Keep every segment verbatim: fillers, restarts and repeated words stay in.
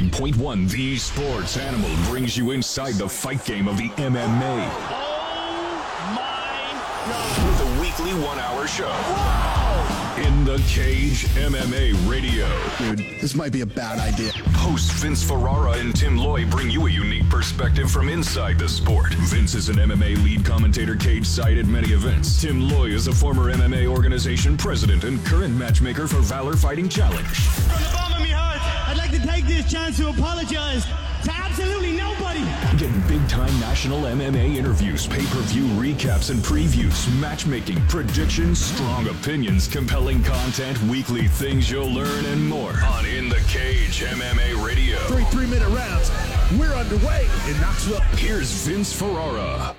ninety-nine point one The Sports Animal brings you inside the fight game of the M M A. Oh, my God. With a weekly one-hour show. Whoa! In the Cage M M A Radio. Dude, this might be a bad idea. Hosts Vince Ferrara and Tim Loy bring you a unique perspective from inside the sport. Vince is an M M A lead commentator cage-side at many events. Tim Loy is a former M M A organization president and current matchmaker for Valor Fighting Challenge. From the bottom of my heart, I'd like to take this chance to apologize to absolutely nobody. Get big-time national M M A interviews, pay-per-view recaps and previews, matchmaking, predictions, strong opinions, compelling content, weekly things you'll learn, and more on In the Cage M M A Radio. Three three-minute rounds. We're underway in Knoxville. Here's Vince Ferrara.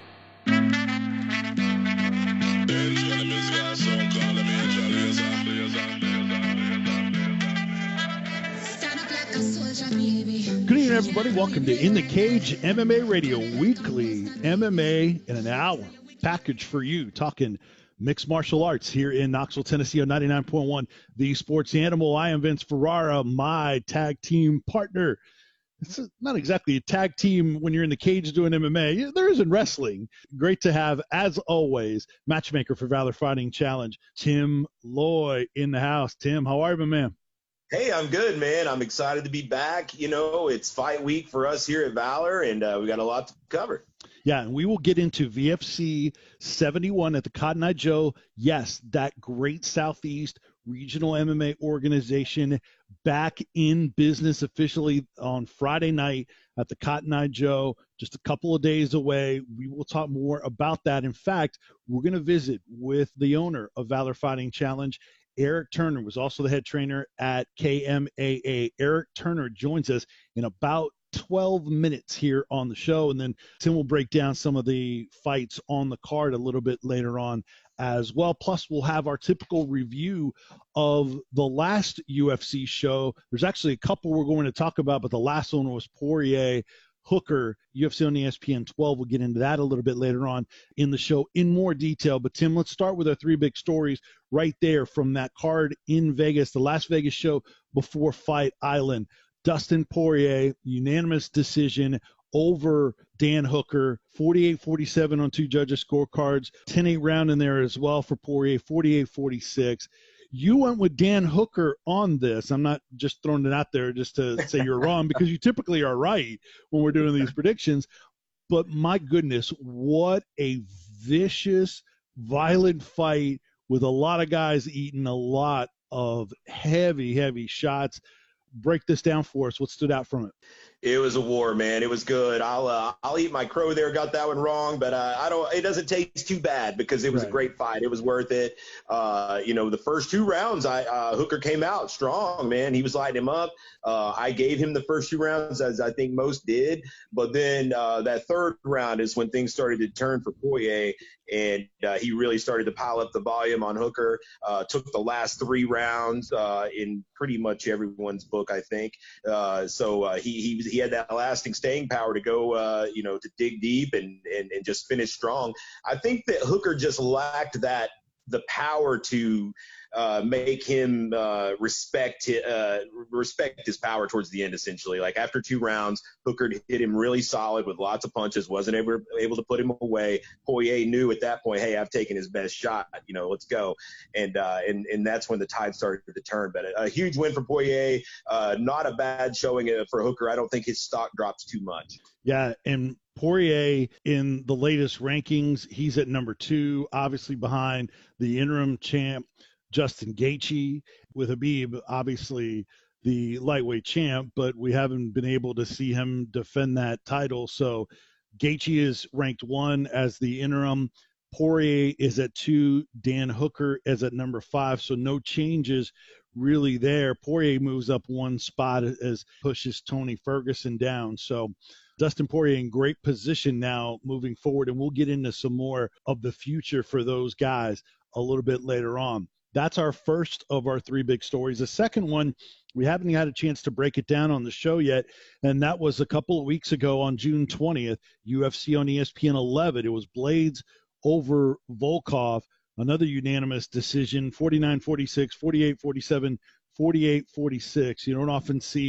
Good evening, everybody. Welcome to In the Cage M M A Radio, weekly M M A in an hour package for you, talking mixed martial arts here in Knoxville, Tennessee on ninety-nine point one The Sports Animal. I am Vince Ferrara, my tag team partner. It's not exactly a tag team when you're in the cage doing M M A. There is in wrestling. Great to have, as always, matchmaker for Valor Fighting Challenge, Tim Loy in the house. Tim, how are you, my man? Hey, I'm good, man. I'm excited to be back. You know, it's fight week for us here at Valor, and uh, we got a lot to cover. Yeah, and we will get into V F C seventy-one at the Cotton Eye Joe. Yes, that great Southeast regional M M A organization back in business officially on Friday night at the Cotton Eye Joe, just a couple of days away. We will talk more about that. In fact, we're going to visit with the owner of Valor Fighting Challenge. Eric Turner was also the head trainer at K M A A. Eric Turner joins us in about twelve minutes here on the show, and then Tim will break down some of the fights on the card a little bit later on as well. Plus, we'll have our typical review of the last U F C show. There's actually a couple we're going to talk about, but the last one was Poirier Hooker, U F C on E S P N twelve. We'll get into that a little bit later on in the show in more detail. But, Tim, let's start with our three big stories right there from that card in Vegas, the Las Vegas show before Fight Island. Dustin Poirier, unanimous decision over Dan Hooker, forty-eight forty-seven on two judges' scorecards, ten eight round in there as well for Poirier, forty-eight forty-six. You went with Dan Hooker on this. I'm not just throwing it out there just to say you're wrong, because you typically are right when we're doing these predictions. But my goodness, what a vicious, violent fight with a lot of guys eating a lot of heavy, heavy shots. Break this down for us. What stood out from it? It was a war, man. It was good. I'll uh, I'll eat my crow there. Got that one wrong, but uh, I don't. It doesn't taste too bad because it was right. a great fight. It was worth it. Uh, you know, the first two rounds, I uh, Hooker came out strong, man. He was lighting him up. Uh, I gave him the first two rounds, as I think most did. But then uh, that third round is when things started to turn for Poirier, and uh, he really started to pile up the volume on Hooker. Uh, took the last three rounds uh, in pretty much everyone's book, I think. Uh, so uh, he he was. He had that lasting staying power to go, uh, you know, to dig deep and, and, and just finish strong. I think that Hooker just lacked that, the power to uh, make him uh, respect uh, respect his power towards the end, essentially. Like after two rounds, Hooker hit him really solid with lots of punches, wasn't able, able to put him away. Poirier knew at that point, hey, I've taken his best shot, you know, let's go. And uh, and, and that's when the tide started to turn. But a, a huge win for Poirier, uh, not a bad showing for Hooker. I don't think his stock drops too much. Yeah, and Poirier in the latest rankings, he's at number two, obviously behind the interim champ, Justin Gaethje, with Khabib, obviously the lightweight champ, but we haven't been able to see him defend that title. So Gaethje is ranked one as the interim. Poirier is at two. Dan Hooker is at number five. So no changes really there. Poirier moves up one spot as pushes Tony Ferguson down. So Dustin Poirier in great position now moving forward, and we'll get into some more of the future for those guys a little bit later on. That's our first of our three big stories. The second one, we haven't had a chance to break it down on the show yet, and that was a couple of weeks ago on June twentieth, U F C on E S P N eleven. It was Blades over Volkov, another unanimous decision, forty-nine forty-six, forty-eight forty-seven, forty-eight forty-six. You don't often see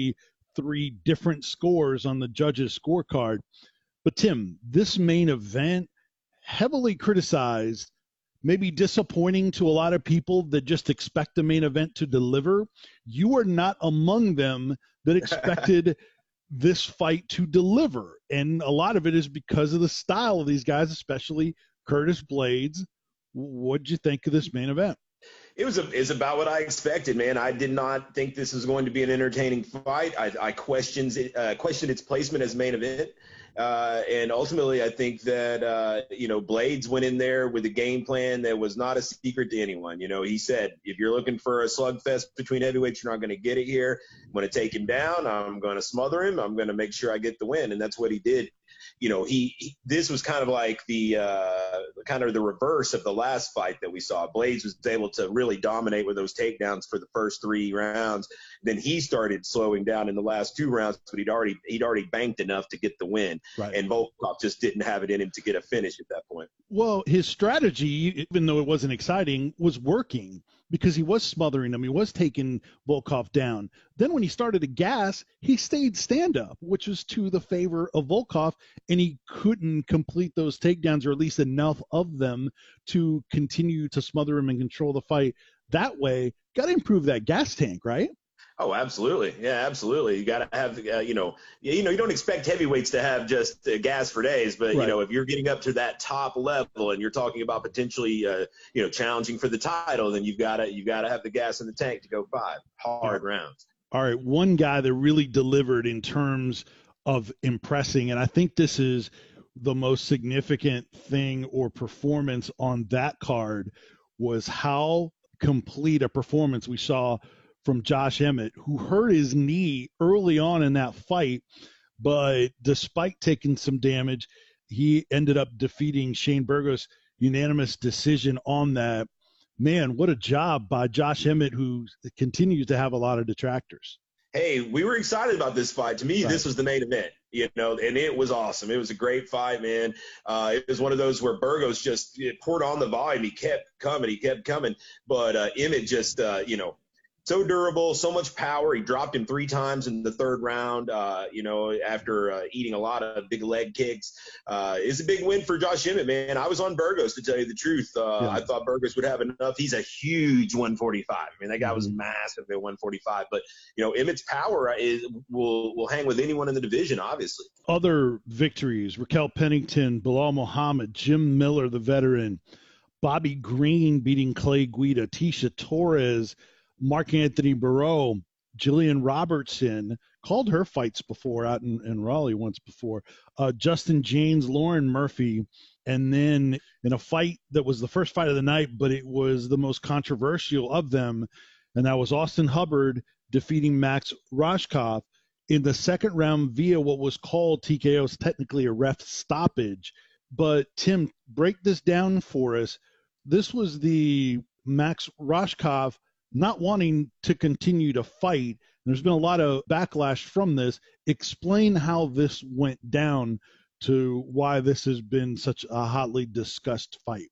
three different scores on the judges' scorecard. But Tim, this main event, heavily criticized, maybe disappointing to a lot of people that just expect the main event to deliver. You are not among them that expected this fight to deliver. And a lot of it is because of the style of these guys, especially Curtis Blaydes. What'd you think of this main event? It was a, it's about what I expected, man. I did not think this was going to be an entertaining fight. I, I questioned it, uh, questioned its placement as main event. Uh, and ultimately, I think that, uh, you know, Blaydes went in there with a game plan that was not a secret to anyone. You know, he said, if you're looking for a slugfest between heavyweights, you're not going to get it here. I'm going to take him down. I'm going to smother him. I'm going to make sure I get the win. And that's what he did. You know, he, he this was kind of like the uh, kind of the reverse of the last fight that we saw. Blaydes was able to really dominate with those takedowns for the first three rounds. Then he started slowing down in the last two rounds, but he'd already he'd already banked enough to get the win. Right. And Volkov just didn't have it in him to get a finish at that point. Well, his strategy, even though it wasn't exciting, was working because he was smothering him. He was taking Volkov down. Then when he started to gas, he stayed stand-up, which was to the favor of Volkov, and he couldn't complete those takedowns, or at least enough of them to continue to smother him and control the fight that way. Got to improve that gas tank, right? Oh, absolutely. Yeah, absolutely. You got to have, uh, you know, you know, you don't expect heavyweights to have just uh, gas for days, but, right. you know, if you're getting up to that top level and you're talking about potentially, uh, you know, challenging for the title, then you've got to, you got to have the gas in the tank to go five hard yeah. rounds. All right. One guy that really delivered in terms of impressing, and I think this is the most significant thing or performance on that card, was how complete a performance we saw from Josh Emmett, who hurt his knee early on in that fight, but despite taking some damage, he ended up defeating Shane Burgos, unanimous decision on that. Man, what a job by Josh Emmett, who continues to have a lot of detractors. Hey, we were excited about this fight. To me, right. this was the main event, you know, and it was awesome. It was a great fight, man. Uh, it was one of those where Burgos just poured on the volume. He kept coming. He kept coming. But uh, Emmett just, uh, you know, so durable, so much power. He dropped him three times in the third round, uh, you know, after uh, eating a lot of big leg kicks. Uh, it's a big win for Josh Emmett, man. I was on Burgos, to tell you the truth. Uh, yeah. I thought Burgos would have enough. He's a huge one forty-five. I mean, that guy mm-hmm. was massive at one forty-five. But, you know, Emmett's power is will will hang with anyone in the division, obviously. Other victories, Raquel Pennington, Bilal Muhammad, Jim Miller, the veteran, Bobby Green beating Clay Guida, Tisha Torres, Mark Anthony Barreau, Jillian Robertson, called her fights before out in, in Raleigh once before, uh, Justin James, Lauren Murphy, and then in a fight that was the first fight of the night, but it was the most controversial of them, and that was Austin Hubbard defeating Max Roshkoff in the second round via what was called T K O, technically a ref stoppage. But Tim, break this down for us. This was the Max Roshkoff not wanting to continue to fight. There's been a lot of backlash from this. Explain how this went down to why this has been such a hotly discussed fight.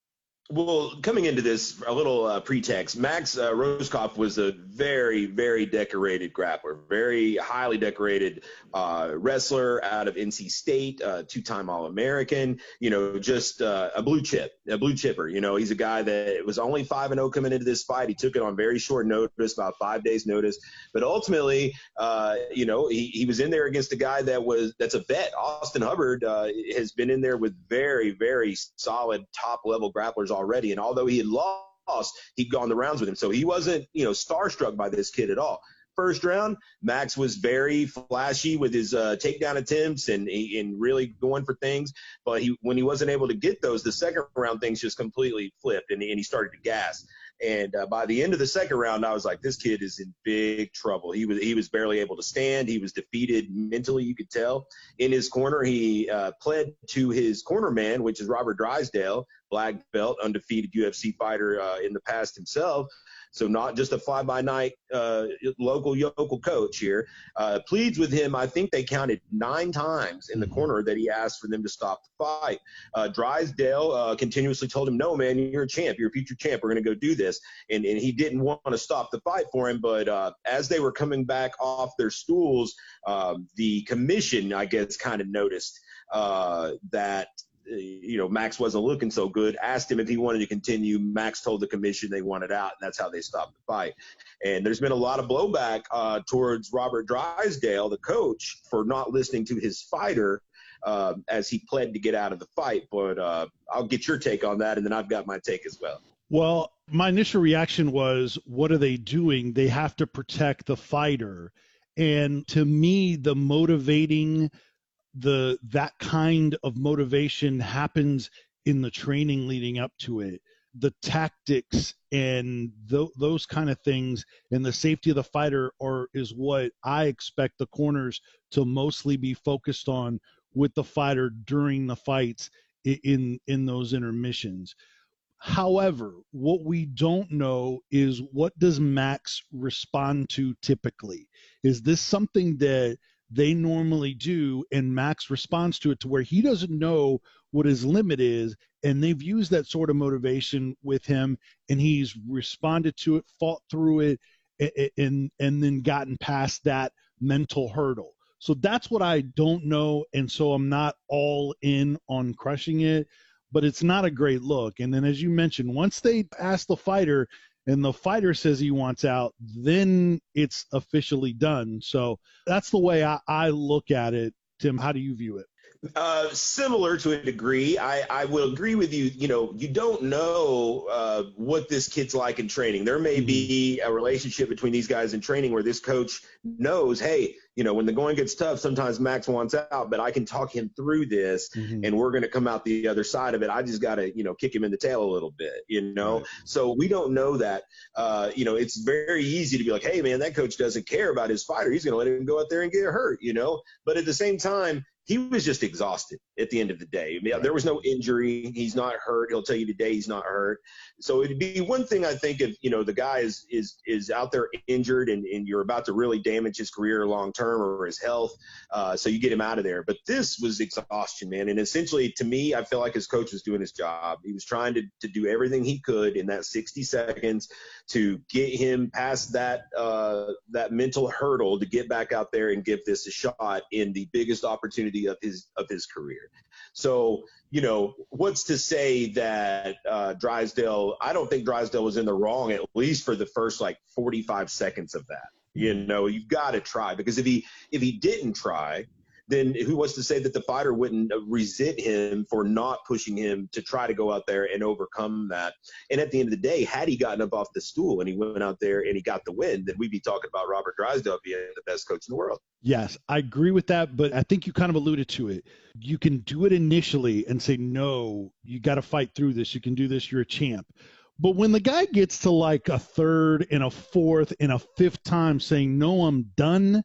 Well, coming into this, a little uh, pretext, Max uh, Roshkoff was a very, very decorated grappler, very highly decorated uh, wrestler out of N C State, uh, two-time All-American, you know, just uh, a blue chip, a blue chipper. You know, he's a guy that was only five and oh coming into this fight. He took it on very short notice, about five days notice. But ultimately, uh, you know, he, he was in there against a guy that was that's a vet. Austin Hubbard uh, has been in there with very, very solid top-level grapplers already, and although he had lost, he'd gone the rounds with him, so he wasn't, you know, starstruck by this kid at all. First round, Max was very flashy with his uh, takedown attempts and and really going for things, but he when he wasn't able to get those, the second round things just completely flipped, and, and he started to gas. And uh, by the end of the second round, I was like, this kid is in big trouble. He was he was barely able to stand. He was defeated mentally, you could tell. In his corner, he uh, pled to his corner man, which is Robert Drysdale, black belt, undefeated U F C fighter uh, in the past himself. So not just a fly-by-night uh, local yokel coach here. Uh, pleads with him. I think they counted nine times in the corner that he asked for them to stop the fight. Uh, Drysdale uh, continuously told him, no, man, you're a champ. You're a future champ. We're going to go do this. And, and he didn't want to stop the fight for him. But uh, as they were coming back off their stools, um, the commission, I guess, kind of noticed uh, that – you know, Max wasn't looking so good, asked him if he wanted to continue. Max told the commission they wanted out, and that's how they stopped the fight. And there's been a lot of blowback uh, towards Robert Drysdale, the coach, for not listening to his fighter uh, as he pled to get out of the fight. But uh, I'll get your take on that, and then I've got my take as well. Well, my initial reaction was, what are they doing? They have to protect the fighter. And to me, the motivating – the that kind of motivation happens in the training leading up to it. The tactics and th- those kind of things and the safety of the fighter are is what I expect the corners to mostly be focused on with the fighter during the fights in in those intermissions. However, what we don't know is, what does Max respond to typically? Is this something that they normally do, and Max responds to it to where he doesn't know what his limit is, and they've used that sort of motivation with him, and he's responded to it, fought through it, and and, and then gotten past that mental hurdle. So that's what I don't know, and so I'm not all in on crushing it, but it's not a great look. And then, as you mentioned, once they ask the fighter and the fighter says he wants out, then it's officially done. So that's the way I, I look at it. Tim, how do you view it? Uh, similar to a degree. I, I will agree with you. You know, you don't know uh, what this kid's like in training. There may be a relationship between these guys in training where this coach knows, hey, you know, when the going gets tough, sometimes Max wants out, but I can talk him through this, mm-hmm. and we're going to come out the other side of it. I just got to, you know, kick him in the tail a little bit, you know. Right. So we don't know that. Uh, you know, it's very easy to be like, hey, man, that coach doesn't care about his fighter. He's going to let him go out there and get hurt, you know. But at the same time, he was just exhausted at the end of the day. I mean, there was no injury. He's not hurt. He'll tell you today he's not hurt. So it'd be one thing, I think, if, you know, the guy is is is out there injured and, and you're about to really damage his career long term or his health. Uh, so you get him out of there. But this was exhaustion, man. And essentially, to me, I feel like his coach was doing his job. He was trying to, to do everything he could in that sixty seconds to get him past that uh, that mental hurdle to get back out there and give this a shot in the biggest opportunity of his of his career. So, you know, what's to say that uh, Drysdale, I don't think Drysdale was in the wrong, at least for the first like forty-five seconds of that. You know, you've got to try, because if he if he didn't try, then who was to say that the fighter wouldn't resent him for not pushing him to try to go out there and overcome that? And at the end of the day, had he gotten up off the stool and he went out there and he got the win, then we'd be talking about Robert Drysdale being the best coach in the world. Yes, I agree with that, but I think you kind of alluded to it. You can do it initially and say, no, you got to fight through this. You can do this. You're a champ. But when the guy gets to like a third and a fourth and a fifth time saying, no, I'm done,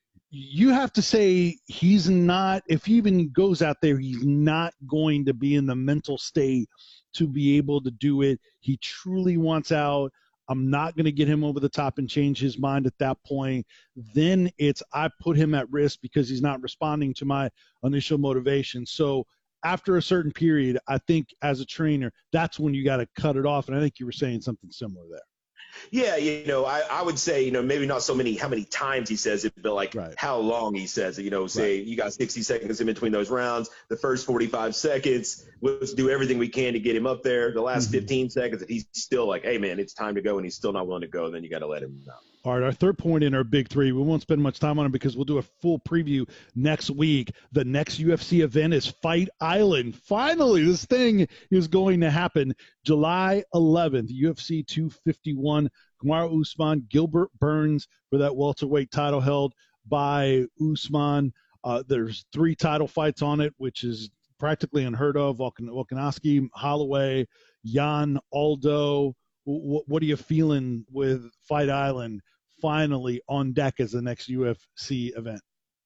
you have to say he's not, if he even goes out there, he's not going to be in the mental state to be able to do it. He truly wants out. I'm not going to get him over the top and change his mind at that point. Then it's, I put him at risk because he's not responding to my initial motivation. So after a certain period, I think as a trainer, that's when you got to cut it off. And I think you were saying something similar there. Yeah, you know, I, I would say, you know, maybe not so many how many times he says it, but like right. how long he says it. You know, say right. you got sixty seconds in between those rounds. The first forty-five seconds, let's do everything we can to get him up there. The last mm-hmm. fifteen seconds, if he's still like, hey, man, it's time to go, and he's still not willing to go, then you got to let him know. All right, our third point in our big three, we won't spend much time on it because we'll do a full preview next week. The next U F C event is Fight Island. Finally, this thing is going to happen July eleventh, U F C two fifty-one. Kamaru Usman, Gilbert Burns for that welterweight title held by Usman. Uh, there's three title fights on it, which is practically unheard of. Volkan- Volkanovski, Holloway, Jan Aldo. W- what are you feeling with Fight Island finally on deck as the next U F C event?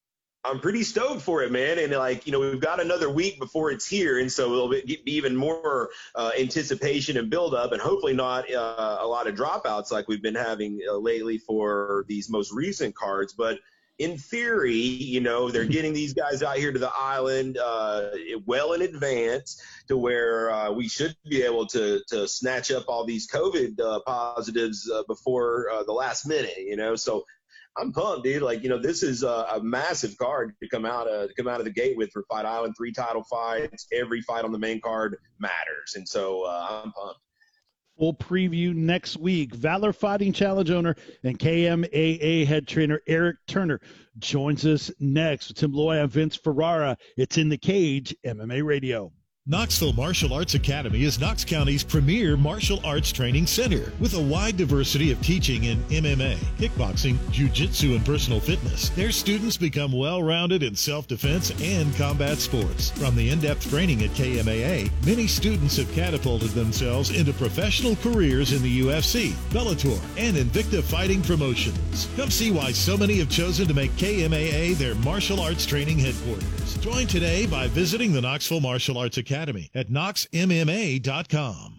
I'm pretty stoked for it, man. And like, you know, we've got another week before it's here. And so it'll be even more uh, anticipation and build up, and hopefully not uh, a lot of dropouts like we've been having uh, lately for these most recent cards. But in theory, you know, they're getting these guys out here to the island uh, well in advance to where uh, we should be able to to snatch up all these COVID uh, positives uh, before uh, the last minute, you know. So I'm pumped, dude. Like, you know, this is a, a massive card to come out of to come out of the gate with for Fight Island. Three title fights. Every fight on the main card matters, and so uh, I'm pumped. Full preview next week. Valor Fighting Challenge owner and K M A A head trainer Eric Turner joins us next. With Tim Loy and Vince Ferrara. It's In the Cage, M M A Radio. Knoxville Martial Arts Academy is Knox County's premier martial arts training center with a wide diversity of teaching in M M A, kickboxing, jiu-jitsu, and personal fitness. Their students become well-rounded in self-defense and combat sports. From the in-depth training at K M A A, many students have catapulted themselves into professional careers in the U F C, Bellator, and Invicta Fighting Promotions. Come see why so many have chosen to make K M A A their martial arts training headquarters. Join today by visiting the Knoxville Martial Arts Academy at knox m m a dot com.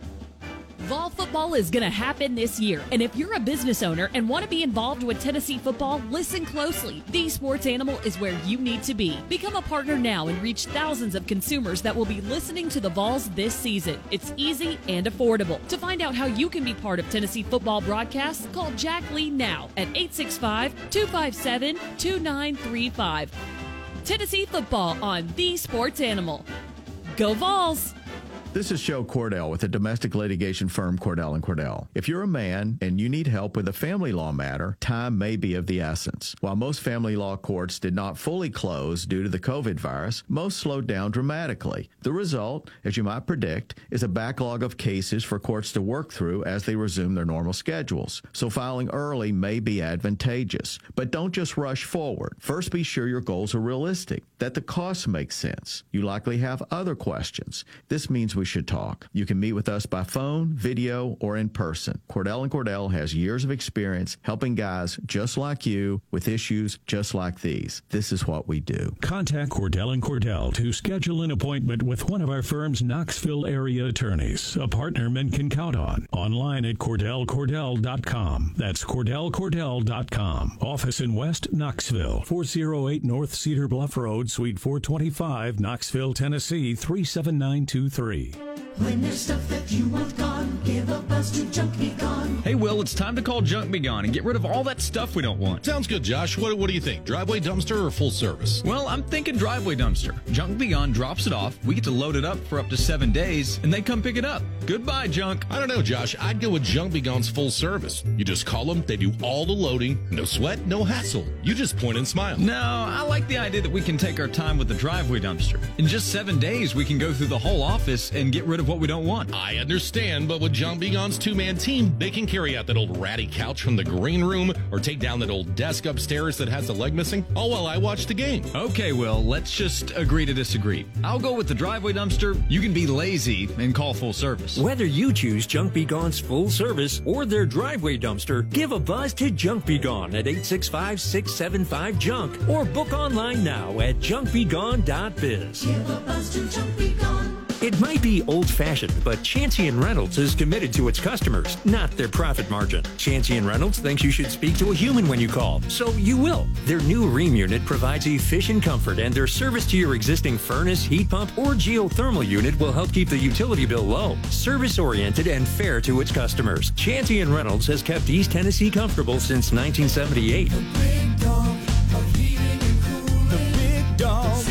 Vol football is going to happen this year, and if you're a business owner and want to be involved with Tennessee football, listen closely. The Sports Animal is where you need to be. Become a partner now and reach thousands of consumers that will be listening to the Vols this season. It's easy and affordable. To find out how you can be part of Tennessee football broadcasts, call Jack Lee now at eight six five, two five seven, two nine three five. Tennessee football on The Sports Animal. Go Vols! This is Joe Cordell with the domestic litigation firm Cordell and Cordell. If you're a man and you need help with a family law matter, time may be of the essence. While most family law courts did not fully close due to the COVID virus, most slowed down dramatically. The result, as you might predict, is a backlog of cases for courts to work through as they resume their normal schedules. So filing early may be advantageous. But don't just rush forward. First, be sure your goals are realistic, that the costs make sense. You likely have other questions. This means we should talk. You can meet with us by phone, video, or in person. Cordell and Cordell has years of experience helping guys just like you with issues just like these. This is what we do. Contact Cordell and Cordell to schedule an appointment with one of our firm's Knoxville area attorneys, a partner men can count on. Online at cordell cordell dot com. That's cordell cordell dot com. Office in West Knoxville, four oh eight North Cedar Bluff Road, Suite four twenty-five, Knoxville, Tennessee, three seven nine two three. When there's stuff that you want gone, give a buzz to Junk Be Gone. Hey, Will, it's time to call Junk Be Gone and get rid of all that stuff we don't want. Sounds good, Josh. What, what do you think? Driveway dumpster or full service? Well, I'm thinking driveway dumpster. Junk Be Gone drops it off, we get to load it up for up to seven days, and they come pick it up. Goodbye, Junk. I don't know, Josh. I'd go with Junk Be Gone's full service. You just call them, they do all the loading, no sweat, no hassle. You just point and smile. No, I like the idea that we can take our time with the driveway dumpster. In just seven days, we can go through the whole office and get rid of what we don't want. I understand, but with Junk Be Gone's two-man team, they can carry out that old ratty couch from the green room or take down that old desk upstairs that has the leg missing, all while I watch the game. Okay, Will, let's just agree to disagree. I'll go with the driveway dumpster. You can be lazy and call full service. Whether you choose Junk Be Gone's full service or their driveway dumpster, give a buzz to Junk Be Gone at eight six five, six seven five, junk or book online now at junk be gone dot biz. Give a buzz to Junk Be Gone. It might be old-fashioned, but Chancey and Reynolds is committed to its customers, not their profit margin. Chancey and Reynolds thinks you should speak to a human when you call, so you will. Their new Ream unit provides efficient comfort, and their service to your existing furnace, heat pump, or geothermal unit will help keep the utility bill low. Service-oriented and fair to its customers. Chancey and Reynolds has kept East Tennessee comfortable since nineteen seventy-eight. The big dog of heating and cooling. The big dog.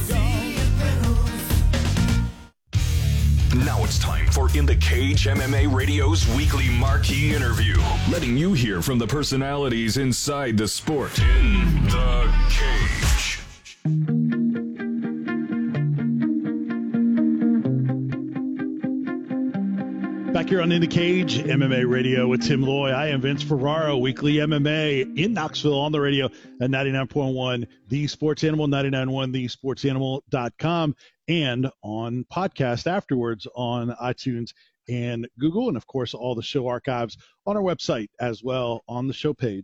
Now it's time for In the Cage M M A Radio's weekly marquee interview, letting you hear from the personalities inside the sport. In the Cage. Back here on In the Cage, M M A Radio with Tim Loy. I am Vince Ferraro, weekly M M A in Knoxville on the radio at ninety-nine point one The Sports Animal, ninety-nine point one the sports animal dot com, and on podcast afterwards on iTunes and Google, and of course all the show archives on our website as well on the show page.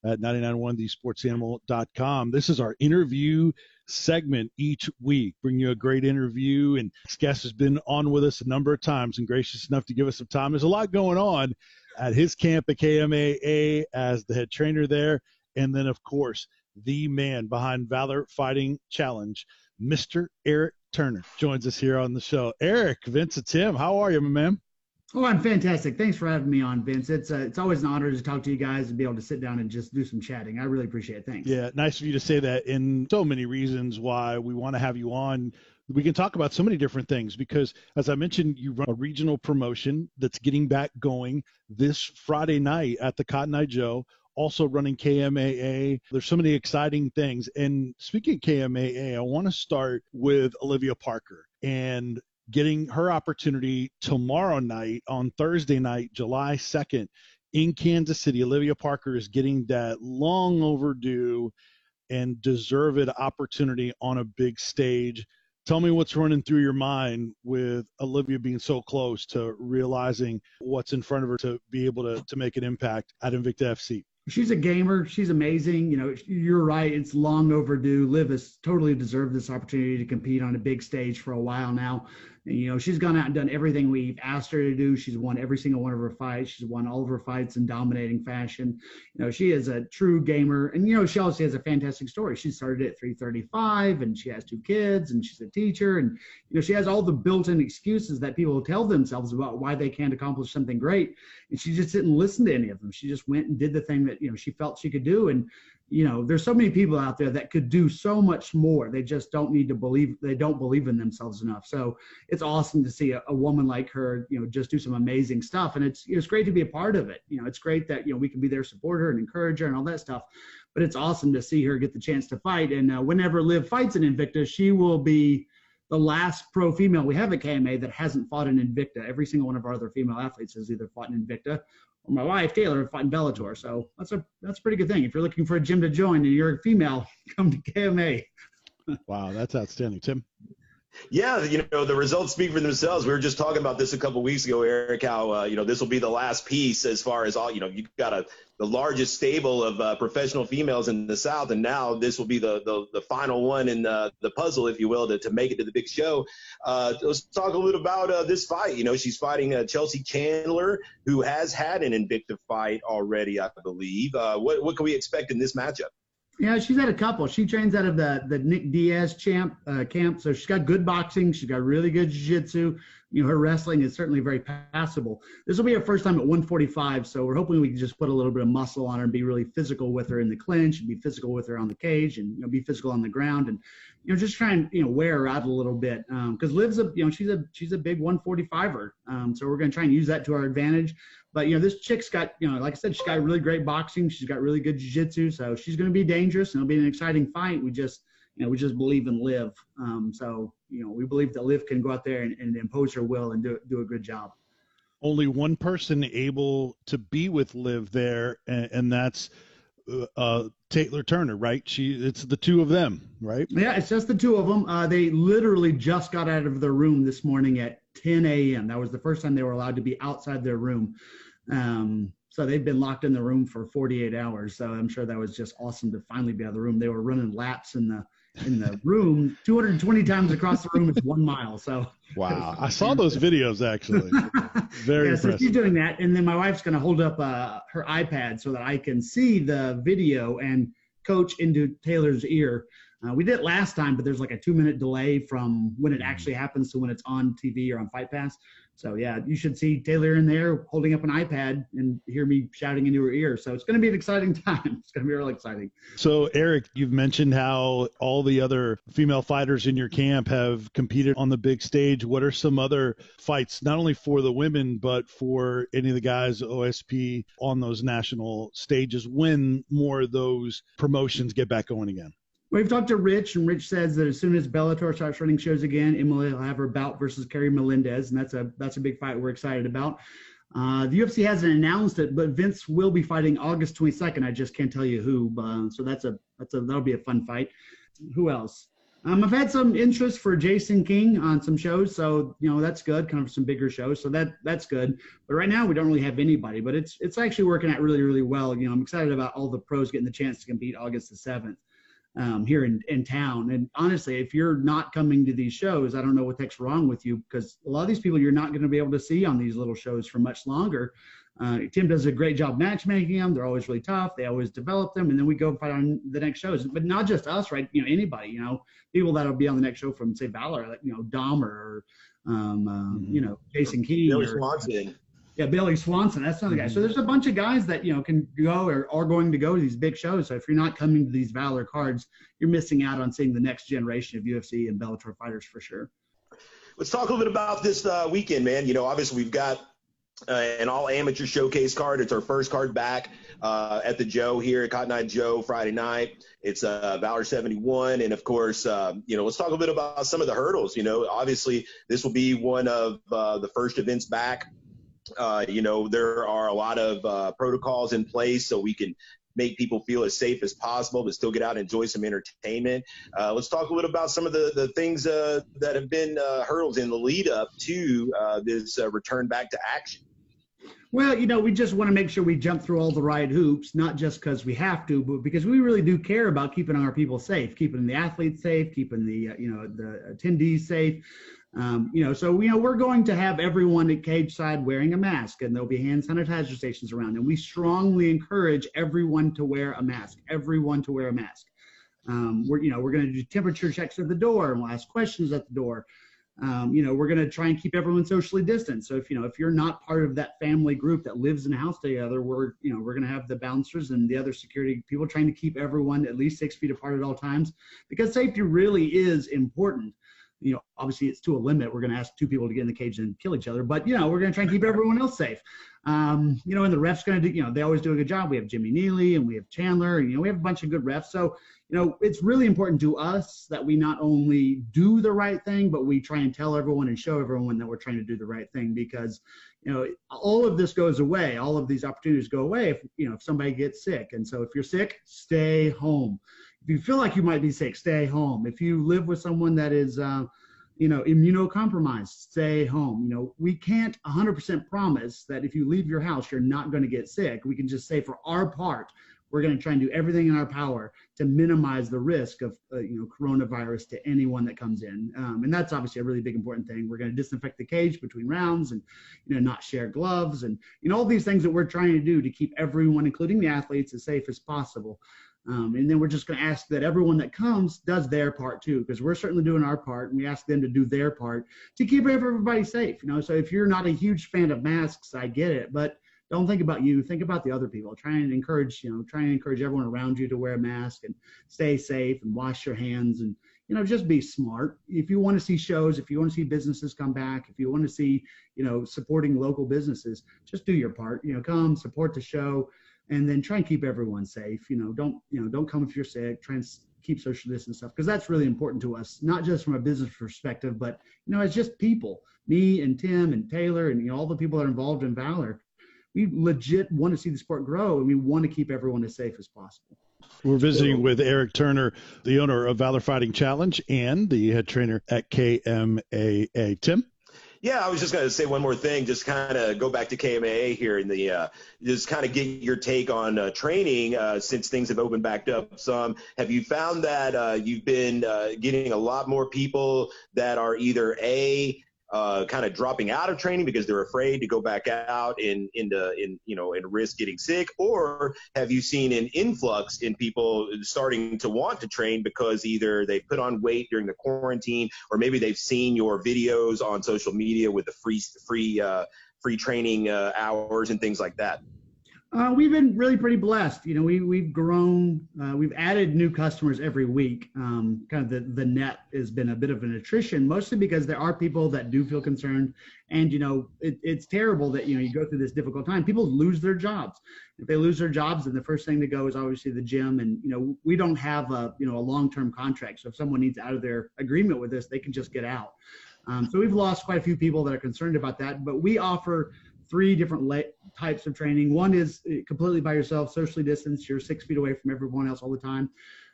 at nine nine one the sports animal dot com. This is our interview segment each week. Bring you a great interview, and this guest has been on with us a number of times and gracious enough to give us some time. There's a lot going on at his camp at K M A A as the head trainer there, and then, of course, the man behind Valor Fighting Challenge, Mister Eric Turner, joins us here on the show. Eric, Vince, and Tim, how are you, my man? Oh, I'm fantastic. Thanks for having me on, Vince. It's uh, it's always an honor to talk to you guys and be able to sit down and just do some chatting. I really appreciate it. Thanks. Yeah, nice of you to say that. And so many reasons why we want to have you on. We can talk about so many different things because, as I mentioned, you run a regional promotion that's getting back going this Friday night at the Cotton Eye Joe. Also running K M A A. There's so many exciting things. And speaking of K M A A, I want to start with Olivia Parker and getting her opportunity tomorrow night on Thursday night, July second, in Kansas City. Olivia Parker is getting that long overdue and deserved opportunity on a big stage. Tell me what's running through your mind with Olivia being so close to realizing what's in front of her to be able to, to make an impact at Invicta F C. She's a gamer. She's amazing. You know, you're right. It's long overdue. Liv has totally deserved this opportunity to compete on a big stage for a while now. And, you know, she's gone out and done everything we've asked her to do. She's won every single one of her fights. She's won all of her fights in dominating fashion. You know, she is a true gamer. And, you know, she also has a fantastic story. She started at three thirty-five, and she has two kids, and she's a teacher. And, you know, she has all the built-in excuses that people tell themselves about why they can't accomplish something great. And she just didn't listen to any of them. She just went and did the thing that, you know, she felt she could do. And, you know, there's so many people out there that could do so much more. They just don't need to believe, they don't believe in themselves enough. So it's awesome to see a, a woman like her, you know, just do some amazing stuff. And it's, it's great to be a part of it. You know, it's great that, you know, we can be there, support her and encourage her and all that stuff. But it's awesome to see her get the chance to fight. And uh, whenever Liv fights in Invicta, she will be the last pro female we have at K M A that hasn't fought in Invicta. Every single one of our other female athletes has either fought in Invicta, or my wife, Taylor, fought in Bellator. So that's a that's a pretty good thing. If you're looking for a gym to join and you're a female, come to K M A. Wow, that's outstanding. Tim? Yeah, you know, the results speak for themselves. We were just talking about this a couple of weeks ago, Eric, how, uh, you know, this will be the last piece as far as all, you know, you've got a, the largest stable of uh, professional females in the South. And now this will be the the, the final one in the, the puzzle, if you will, to, to make it to the big show. Uh, let's talk a little about uh, this fight. You know, she's fighting uh, Chelsea Chandler, who has had an Invicta fight already, I believe. Uh, what, what can we expect in this matchup? Yeah, she's had a couple. She trains out of the, the Nick Diaz champ uh, camp, so she's got good boxing. She's got really good jiu-jitsu. You know, her wrestling is certainly very passable. This will be her first time at one forty-five, so we're hoping we can just put a little bit of muscle on her and be really physical with her in the clinch, and be physical with her on the cage, and, you know, be physical on the ground, and, you know, just try and, you know, wear her out a little bit. Because um, Liv's a, you know, she's a she's a big one forty-fiver, um, so we're going to try and use that to our advantage. But, you know, this chick's got, you know, like I said, she's got really great boxing. She's got really good jiu-jitsu, so she's going to be dangerous, and it'll be an exciting fight. We just, you know, we just believe in Liv. Um, so, you know, we believe that Liv can go out there and, and impose her will and do do a good job. Only one person able to be with Liv there, and, and that's uh, Taylor Turner, right? She, it's the two of them, right? Yeah, it's just the two of them. Uh, they literally just got out of their room this morning at ten a.m. That was the first time they were allowed to be outside their room. Um, so they've been locked in the room for forty-eight hours. So I'm sure that was just awesome to finally be out of the room. They were running laps in the in the room two hundred twenty times across the room. It's one mile. So wow, I saw those videos actually. Very yeah, impressive. So she's doing that, and then my wife's going to hold up uh, her iPad so that I can see the video and coach into Taylor's ear. Uh, we did it last time, but there's like a two-minute delay from when it actually happens to when it's on T V or on Fight Pass. So, yeah, you should see Taylor in there holding up an iPad and hear me shouting into her ear. So it's going to be an exciting time. It's going to be real exciting. So, Eric, you've mentioned how all the other female fighters in your camp have competed on the big stage. What are some other fights, not only for the women, but for any of the guys, O S P, on those national stages when more of those promotions get back going again? We've talked to Rich, and Rich says that as soon as Bellator starts running shows again, Emily will have her bout versus Kerry Melendez, and that's a that's a big fight we're excited about. Uh, the U F C hasn't announced it, but Vince will be fighting August twenty-second. I just can't tell you who. Uh, so that's a that's a that'll be a fun fight. Who else? Um, I've had some interest for Jason King on some shows, so you know that's good, kind of some bigger shows. So that that's good. But right now we don't really have anybody. But it's it's actually working out really really well. You know, I'm excited about all the pros getting the chance to compete August the seventh um, here in in town. And honestly, if you're not coming to these shows, I don't know what the heck's wrong with you, because a lot of these people you're not going to be able to see on these little shows for much longer. Uh, Tim does a great job matchmaking them. They're always really tough. They always develop them, and then we go fight on the next shows. But not just us, right? You know, anybody. You know, people that'll be on the next show from say Valor, like you know Dahmer or um, uh, mm-hmm. you know Jason King, Billy or, Swanson. Yeah, Billy Swanson. That's another guy. Mm-hmm. So there's a bunch of guys that you know can go or are going to go to these big shows. So if you're not coming to these Valor cards, you're missing out on seeing the next generation of U F C and Bellator fighters for sure. Let's talk a little bit about this uh, weekend, man. You know, obviously we've got Uh, an all-amateur showcase card. It's our first card back uh, at the Joe here at Cotton Eye Joe Friday night. It's uh, Valor seventy-one. And, of course, uh, you know, let's talk a bit about some of the hurdles. You know, obviously this will be one of uh, the first events back. Uh, you know, there are a lot of uh, protocols in place so we can make people feel as safe as possible, but still get out and enjoy some entertainment. Uh, let's talk a little about some of the, the things uh, that have been uh, hurdles in the lead up to uh, this uh, return back to action. Well, you know, we just want to make sure we jump through all the right hoops, not just because we have to, but because we really do care about keeping our people safe, keeping the athletes safe, keeping the, uh, you know, the attendees safe. Um, you know, so, you know, we're going to have everyone at cage side wearing a mask, and there'll be hand sanitizer stations around. And we strongly encourage everyone to wear a mask, everyone to wear a mask. Um, we're, you know, we're going to do temperature checks at the door, and we'll ask questions at the door. Um, you know, we're going to try and keep everyone socially distanced. So if, you know, if you're not part of that family group that lives in a house together, we're, you know, we're going to have the bouncers and the other security people trying to keep everyone at least six feet apart at all times, because safety really is important. You know, obviously it's to a limit. We're going to ask two people to get in the cage and kill each other, but, you know, we're going to try and keep everyone else safe. Um, you know, and the refs going to do, you know, they always do a good job. We have Jimmy Neely and we have Chandler, and, you know, we have a bunch of good refs. So, you know, it's really important to us that we not only do the right thing, but we try and tell everyone and show everyone that we're trying to do the right thing, because, you know, all of this goes away. All of these opportunities go away if, you know, if somebody gets sick. And so if you're sick, stay home. If you feel like you might be sick, stay home. If you live with someone that is, uh, you know, immunocompromised, stay home. You know, we can't one hundred percent promise that if you leave your house, you're not going to get sick. We can just say for our part, we're going to try and do everything in our power to minimize the risk of, uh, you know, coronavirus to anyone that comes in. Um, and that's obviously a really big, important thing. We're going to disinfect the cage between rounds and, you know, not share gloves and, you know, all these things that we're trying to do to keep everyone, including the athletes, as safe as possible. Um, and then we're just going to ask that everyone that comes does their part too, because we're certainly doing our part, and we ask them to do their part to keep everybody safe. You know, so if you're not a huge fan of masks, I get it, but don't think about you. Think about the other people. Try and encourage, you know, try and encourage everyone around you to wear a mask and stay safe and wash your hands and, you know, just be smart. If you want to see shows, if you want to see businesses come back, if you want to see, you know, supporting local businesses, just do your part. You know, come support the show. And then try and keep everyone safe. You know, don't, you know, don't come if you're sick. Try and keep social distance stuff, because that's really important to us, not just from a business perspective, but, you know, it's just people, me and Tim and Taylor and, you know, all the people that are involved in Valor. We legit want to see the sport grow, and we want to keep everyone as safe as possible. We're visiting with Eric Turner, the owner of Valor Fighting Challenge and the head trainer at K M A A. Tim? Yeah, I was just going to say one more thing, just kind of go back to K M A A here and the uh, just kind of get your take on uh, training uh, since things have opened back up some. Have you found that uh, you've been uh, getting a lot more people that are either A, uh, kind of dropping out of training because they're afraid to go back out in into in you know and risk getting sick, or have you seen an influx in people starting to want to train because either they put on weight during the quarantine, or maybe they've seen your videos on social media with the free free uh, free training uh, hours and things like that? Uh, we've been really pretty blessed. You know, we, we've grown, uh, we've added new customers every week. Um, kind of the, the net has been a bit of an attrition, mostly because there are people that do feel concerned. And, you know, it, it's terrible that, you know, you go through this difficult time. People lose their jobs. If they lose their jobs, then the first thing to go is obviously the gym. And, you know, we don't have a, you know, a long-term contract. So if someone needs out of their agreement with us, they can just get out. Um, so we've lost quite a few people that are concerned about that. But we offer three different le- types of training. One is completely by yourself, socially distanced. You're six feet away from everyone else all the time.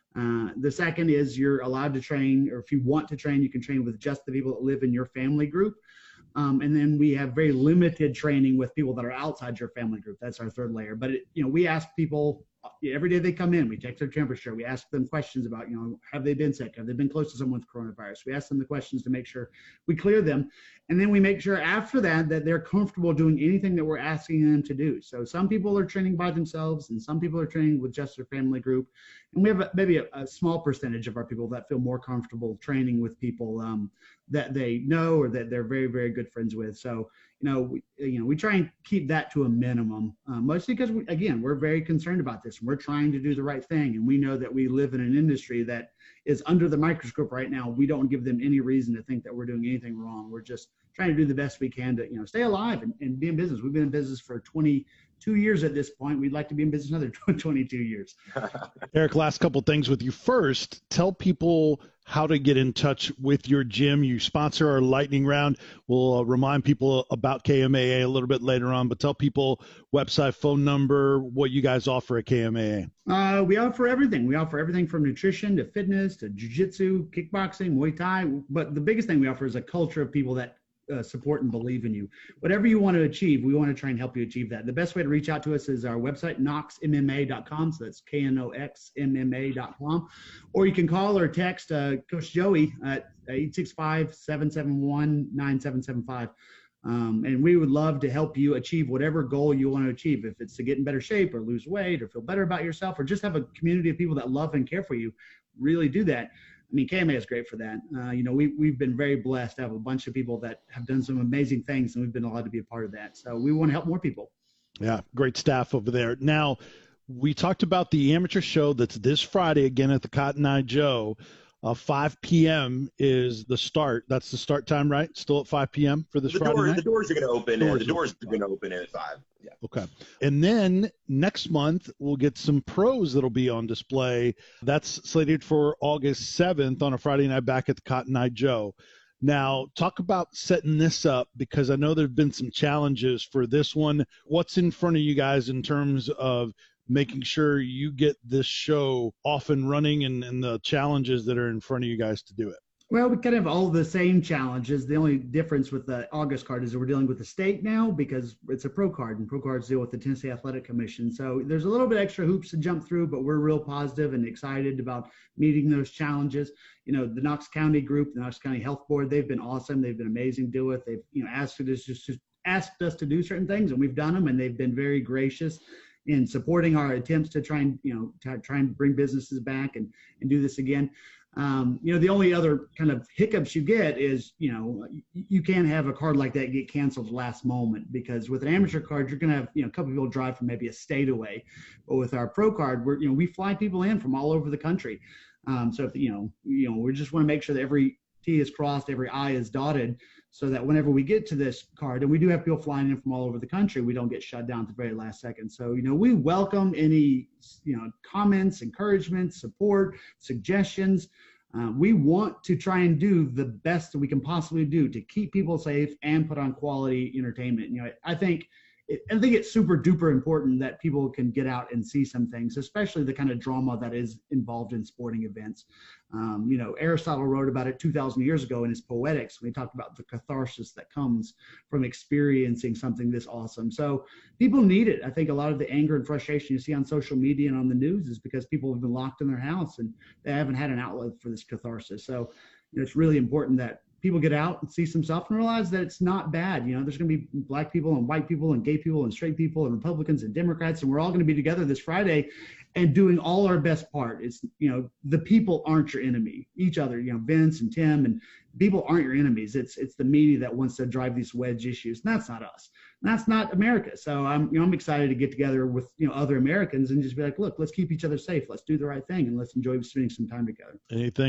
Uh, the second is you're allowed to train, or if you want to train, you can train with just the people that live in your family group. Um, and then we have very limited training with people that are outside your family group. That's our third layer. But, it, you know, we ask people every day they come in, we check their temperature. We ask them questions about, you know, have they been sick? Have they been close to someone with coronavirus? We ask them the questions to make sure we clear them. And then we make sure after that, that they're comfortable doing anything that we're asking them to do. So some people are training by themselves and some people are training with just their family group. And we have a, maybe a, a small percentage of our people that feel more comfortable training with people um, that they know or that they're very, very good friends with. So, you know, we, you know, we try and keep that to a minimum, uh, mostly because, we, again, we're very concerned about this. We're trying to do the right thing. And we know that we live in an industry that is under the microscope right now. We don't give them any reason to think that we're doing anything wrong. We're just trying to do the best we can to, you know, stay alive and, and be in business. We've been in business for twenty-two years at this point. We'd like to be in business another twenty-two years. Eric, last couple things with you. First, tell people how to get in touch with your gym. You sponsor our lightning round. We'll uh, remind people about K M A A a little bit later on, but tell people website, phone number, what you guys offer at K M A A. Uh, we offer everything. We offer everything from nutrition to fitness to jiu-jitsu, kickboxing, Muay Thai. But the biggest thing we offer is a culture of people that Uh, support and believe in you. Whatever you want to achieve, we want to try and help you achieve that. The best way to reach out to us is our website, nox m m a dot com. So that's K N O X M M A dot com. Or you can call or text uh, Coach Joey at eight six five, seven seven one, nine seven seven five. Um, and we would love to help you achieve whatever goal you want to achieve. If it's to get in better shape or lose weight or feel better about yourself or just have a community of people that love and care for you, really do that. I mean, K M A is great for that. Uh, you know, we, we've been very blessed to have a bunch of people that have done some amazing things, and we've been allowed to be a part of that. So we want to help more people. Yeah, great staff over there. Now, we talked about the amateur show that's this Friday again at the Cotton Eye Joe. Uh, five p.m. is the start. That's the start time, right? Still at five p.m. for this the Friday door, night? The doors are going to open. Doors the doors are going to open at five. Yeah. Okay. And then next month, we'll get some pros that'll be on display. That's slated for August seventh on a Friday night back at the Cotton Eye Joe. Now, talk about setting this up, because I know there have been some challenges for this one. What's in front of you guys in terms of making sure you get this show off and running and, and the challenges that are in front of you guys to do it? Well, we kind of have all the same challenges. The only difference with the August card is that we're dealing with the state now because it's a pro card, and pro cards deal with the Tennessee Athletic Commission. So there's a little bit extra hoops to jump through, but we're real positive and excited about meeting those challenges. You know, the Knox County group, the Knox County Health Board, they've been awesome. They've been amazing to deal with. They've, you know, asked us just, just asked us to do certain things, and we've done them, and they've been very gracious in supporting our attempts to try and, you know, to try and bring businesses back and, and do this again. Um, you know, the only other kind of hiccups you get is, you know, you can't have a card like that get canceled last moment, because with an amateur card, you're going to have, you know, a couple people drive from maybe a state away. But with our pro card, we're, you know, we fly people in from all over the country. Um, so, if, you know, you know, we just want to make sure that every T is crossed, every I is dotted, so that whenever we get to this card, and we do have people flying in from all over the country, we don't get shut down at the very last second. So, you know, we welcome any, you know, comments, encouragement, support, suggestions. Uh, we want to try and do the best that we can possibly do to keep people safe and put on quality entertainment. You know, I think it, I think it's super duper important that people can get out and see some things, especially the kind of drama that is involved in sporting events. Um, you know, Aristotle wrote about it two thousand years ago in his Poetics when he talked about the catharsis that comes from experiencing something this awesome. So people need it. I think a lot of the anger and frustration you see on social media and on the news is because people have been locked in their house and they haven't had an outlet for this catharsis. So, you know, it's really important that people get out and see some stuff and realize that it's not bad. You know, there's going to be black people and white people and gay people and straight people and Republicans and Democrats, and we're all going to be together this Friday and doing all our best part. It's, you know, the people aren't your enemy. Each other, you know, Vince and Tim and people aren't your enemies. It's it's the media that wants to drive these wedge issues. And that's not us. And that's not America. So I'm, you know, I'm excited to get together with, you know, other Americans and just be like, look, let's keep each other safe. Let's do the right thing and let's enjoy spending some time together. Anything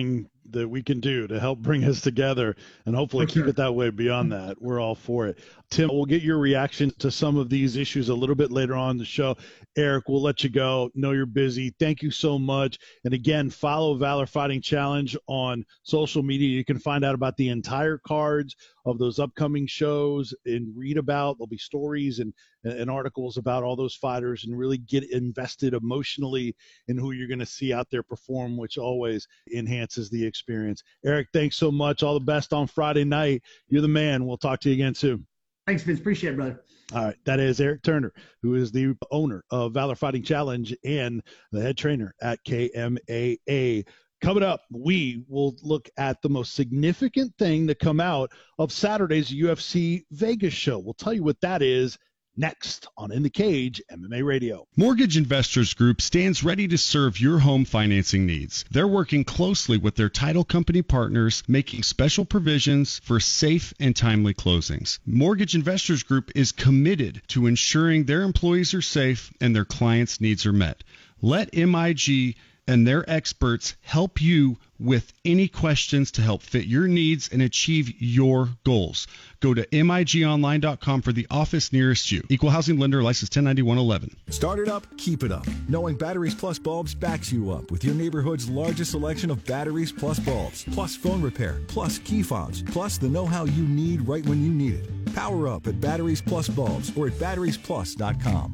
that we can do to help bring us together and hopefully For keep sure. it that way beyond that. We're all for it. Tim, we'll get your reaction to some of these issues a little bit later on in the show. Eric, we'll let you go. Know you're busy. Thank you so much. And again, follow Valor Fighting Challenge on social media. You can find out about the entire cards of those upcoming shows and read about. There'll be stories and, and articles about all those fighters and really get invested emotionally in who you're going to see out there perform, which always enhances the experience. Eric, thanks so much. All the best on Friday night. You're the man. We'll talk to you again soon. Thanks, Vince. Appreciate it, brother. All right. That is Eric Turner, who is the owner of Valor Fighting Challenge and the head trainer at K M A A. Coming up, we will look at the most significant thing to come out of Saturday's U F C Vegas show. We'll tell you what that is next on In the Cage M M A Radio. Mortgage Investors Group stands ready to serve your home financing needs. They're working closely with their title company partners, making special provisions for safe and timely closings. Mortgage Investors Group is committed to ensuring their employees are safe and their clients' needs are met. Let M I G and their experts help you with any questions to help fit your needs and achieve your goals. Go to M I G online dot com for the office nearest you. Equal housing lender, license ten ninety-one eleven. Start it up, keep it up. Knowing Batteries Plus Bulbs backs you up with your neighborhood's largest selection of Batteries Plus bulbs, plus phone repair, plus key fobs, plus the know-how you need right when you need it. Power up at Batteries Plus Bulbs or at batteries plus dot com.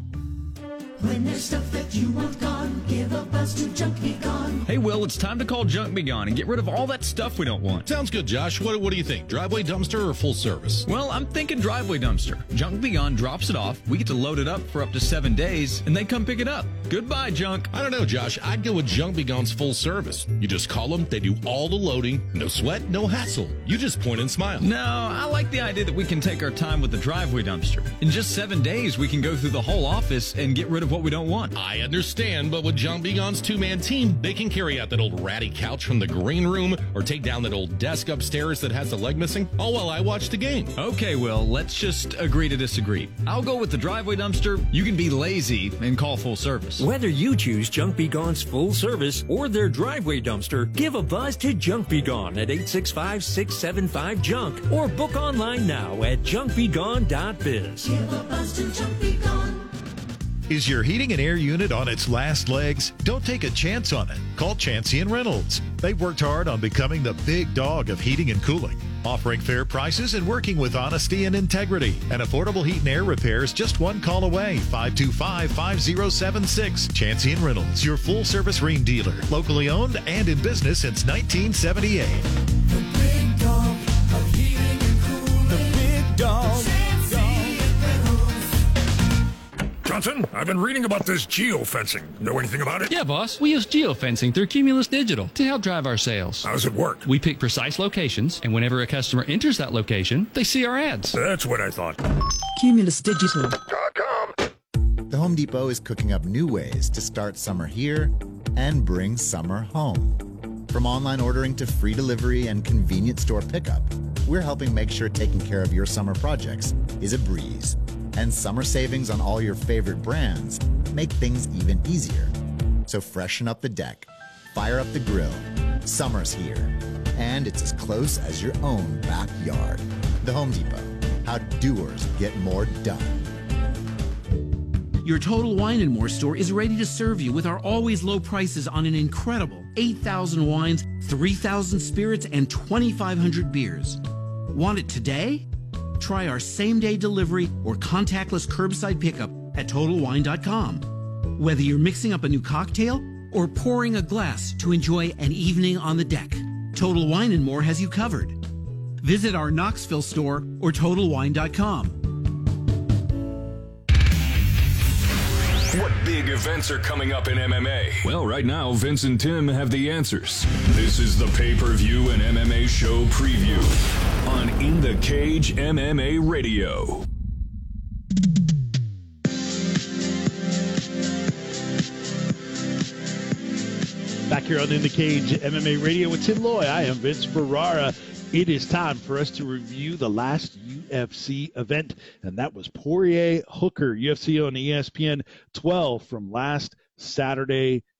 When there's stuff that you want gone, give a buzz to Junk Be Gone. Hey, Will, it's time to call Junk Be Gone and get rid of all that stuff we don't want. Sounds good, Josh. What, what do you think? Driveway dumpster or full service? Well, I'm thinking driveway dumpster. Junk Be Gone drops it off, we get to load it up for up to seven days, and they come pick it up. Goodbye, Junk. I don't know, Josh. I'd go with Junk Be Gone's full service. You just call them, they do all the loading, no sweat, no hassle. You just point and smile. No, I like the idea that we can take our time with the driveway dumpster. In just seven days, we can go through the whole office and get rid of what we don't want. I understand, but with Junk Be Gone's two-man team, they can carry out that old ratty couch from the green room or take down that old desk upstairs that has the leg missing, all while I watch the game. Okay, Will, let's just agree to disagree. I'll go with the driveway dumpster. You can be lazy and call full service. Whether you choose Junk Be Gone's full service or their driveway dumpster, give a buzz to Junk Be Gone at eight six five, six seven five, junk or book online now at junk be gone dot biz. Give a buzz to Junk Be Gone. Is your heating and air unit on its last legs? Don't take a chance on it. Call Chancey and Reynolds. They've worked hard on becoming the big dog of heating and cooling, offering fair prices and working with honesty and integrity. And affordable heat and air repairs just one call away. five two five, five zero seven six. Chancey and Reynolds, your full-service ring dealer. Locally owned and in business since nineteen seventy-eight. The big dog of heating and cooling. The big dog. Johnson, I've been reading about this geofencing. Know anything about it? Yeah, boss. We use geofencing through Cumulus Digital to help drive our sales. How does it work? We pick precise locations, and whenever a customer enters that location, they see our ads. That's what I thought. Cumulus Digital. The Home Depot is cooking up new ways to start summer here and bring summer home. From online ordering to free delivery and convenient store pickup, we're helping make sure taking care of your summer projects is a breeze. And summer savings on all your favorite brands make things even easier. So freshen up the deck, fire up the grill. Summer's here, and it's as close as your own backyard. The Home Depot, how doers get more done. Your Total Wine and More store is ready to serve you with our always low prices on an incredible eight thousand wines, three thousand spirits, and twenty-five hundred beers. Want it today? Try our same-day delivery or contactless curbside pickup at total wine dot com. Whether you're mixing up a new cocktail or pouring a glass to enjoy an evening on the deck, Total Wine and More has you covered. Visit our Knoxville store or total wine dot com. What big events are coming up in M M A? Well, right now, Vince and Tim have the answers. This is the pay-per-view and M M A show preview on In the Cage M M A Radio. Back here on In the Cage M M A Radio with Tim Loy. I am Vince Ferrara. It is time for us to review the last U F C event, and that was Poirier Hooker, U F C on E S P N twelve from last Saturday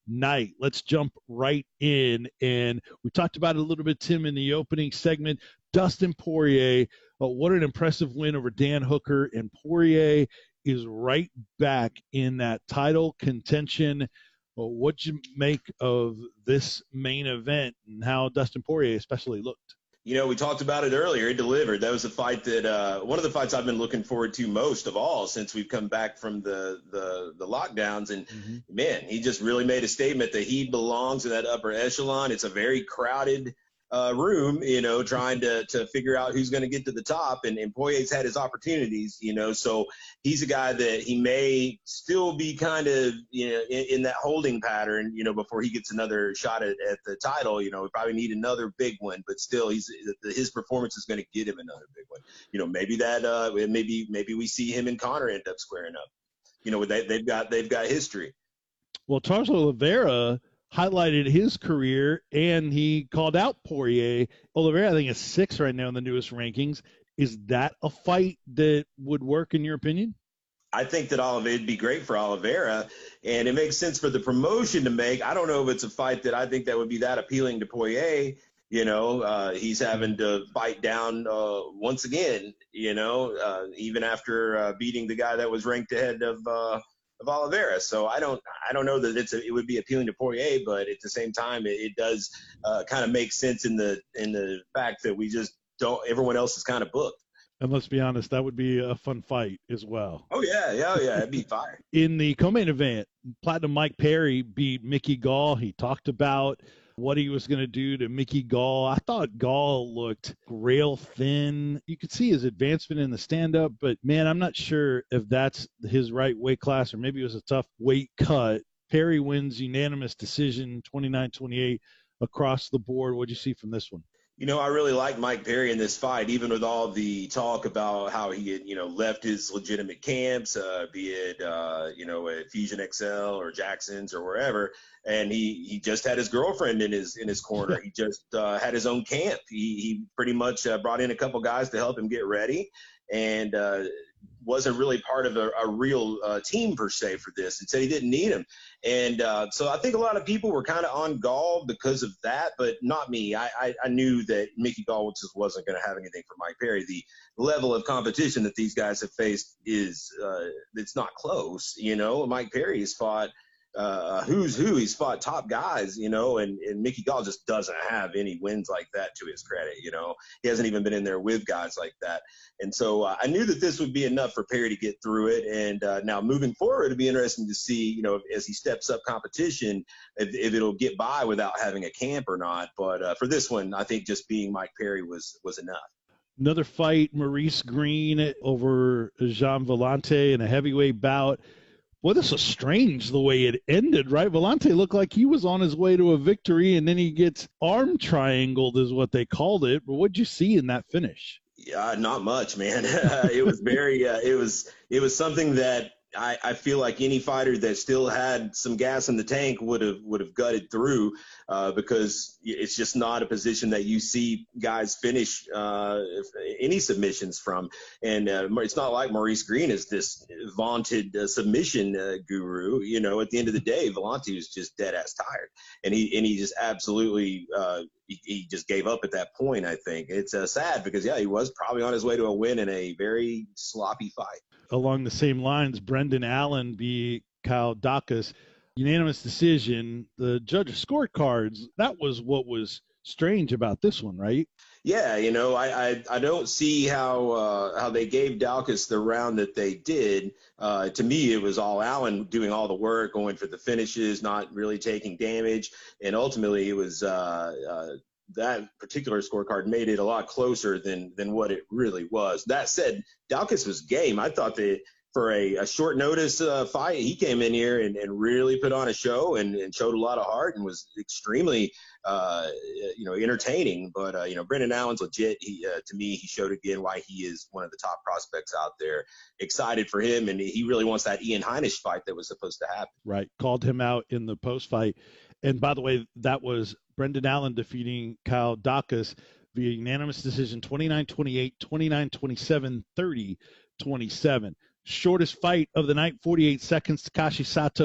night. Let's jump right in. And we talked about it a little bit, Tim, in the opening segment. Dustin Poirier, uh, what an impressive win over Dan Hooker. And Poirier is right back in that title contention. Well, what'd you make of this main event and how Dustin Poirier especially looked? You know, we talked about it earlier. It delivered. That was a fight that uh, one of the fights I've been looking forward to most of all since we've come back from the the, the lockdowns. And, mm-hmm. man, he just really made a statement that he belongs in that upper echelon. It's a very crowded uh, room, you know, trying to to figure out who's going to get to the top. And, and Poirier's had his opportunities, you know, so he's a guy that he may still be kind of, you know, in, in that holding pattern, you know, before he gets another shot at, at the title. You know, we probably need another big one, but still he's his performance is going to get him another big one. You know, maybe that uh, maybe maybe we see him and Conor end up squaring up. You know, they, they've got they've got history. Well, Charles Oliveira highlighted his career, and he called out Poirier. Oliveira, I think, is six right now in the newest rankings. Is that a fight that would work in your opinion? I think that Oliveira would be great for Oliveira, and it makes sense for the promotion to make. I don't know if it's a fight that I think that would be that appealing to Poirier. You know, uh, he's having to fight down uh, once again, you know, uh, even after uh, beating the guy that was ranked ahead of uh, of Oliveira. So I don't I don't know that it's a, it would be appealing to Poirier, but at the same time, it, it does uh, kind of make sense in the in the fact that we just don't, everyone else is kind of booked. And let's be honest, that would be a fun fight as well. Oh, yeah, yeah, yeah, it'd be fire. In the co-main event, Platinum Mike Perry beat Mickey Gall. He talked about what he was going to do to Mickey Gall. I thought Gall looked rail thin. You could see his advancement in the stand-up, but, man, I'm not sure if that's his right weight class or maybe it was a tough weight cut. Perry wins unanimous decision, twenty-nine twenty-eight across the board. What did you see from this one? You know, I really like Mike Perry in this fight, even with all the talk about how he had, you know, left his legitimate camps, uh, be it, uh, you know, at Fusion X L or Jackson's or wherever. And he, he just had his girlfriend in his in his corner. He just uh, had his own camp. He, he pretty much uh, brought in a couple guys to help him get ready, and uh, wasn't really part of a, a real uh, team per se for this, and said he didn't need him. And uh, so I think a lot of people were kind of on Gall because of that, but not me. I, I, I knew that Mickey Gall just wasn't going to have anything for Mike Perry. The level of competition that these guys have faced is uh, it's not close. You know, Mike Perry has fought uh, who's who. He's fought top guys, you know, and, and Mickey Gall just doesn't have any wins like that to his credit. You know, he hasn't even been in there with guys like that. And so uh, I knew that this would be enough for Perry to get through it. And uh, now moving forward, it'd be interesting to see, you know, as he steps up competition, if, if it'll get by without having a camp or not. But uh, for this one, I think just being Mike Perry was was enough. Another fight, Maurice Green over Jean Vellante in a heavyweight bout. Well, this was strange the way it ended, right? Vellante looked like he was on his way to a victory, and then he gets arm triangled is what they called it. But what'd you see in that finish? Yeah, not much, man. it was very, uh, it was, it was something that I, I feel like any fighter that still had some gas in the tank would have would have gutted through, uh, because it's just not a position that you see guys finish uh, any submissions from. And uh, it's not like Maurice Green is this vaunted uh, submission uh, guru. You know, at the end of the day, Vellante was just dead ass tired, and he and he just absolutely uh, he, he just gave up at that point. I think it's uh, sad because yeah, he was probably on his way to a win in a very sloppy fight. Along the same lines, Brendan Allen beat Kyle Dacus. Unanimous decision. The judge scorecards, that was what was strange about this one, right? Yeah, you know, I I, I don't see how uh, how they gave Dacus the round that they did. Uh, to me, it was all Allen doing all the work, going for the finishes, not really taking damage. And ultimately, it was uh, uh, that particular scorecard made it a lot closer than than what it really was. That said, Dacus was game. I thought that for a, a short notice uh, fight, he came in here and, and really put on a show and, and showed a lot of heart and was extremely, uh, you know, entertaining. But, uh, you know, Brendan Allen's legit. He, uh, to me, he showed again why he is one of the top prospects out there. Excited for him, and he really wants that Ian Heinisch fight that was supposed to happen. Right. Called him out in the post fight. And by the way, that was Brendan Allen defeating Kyle Dacus via unanimous decision, twenty-nine twenty-eight, twenty-nine twenty-seven, thirty twenty-seven. Shortest fight of the night, forty-eight seconds. Takashi Sato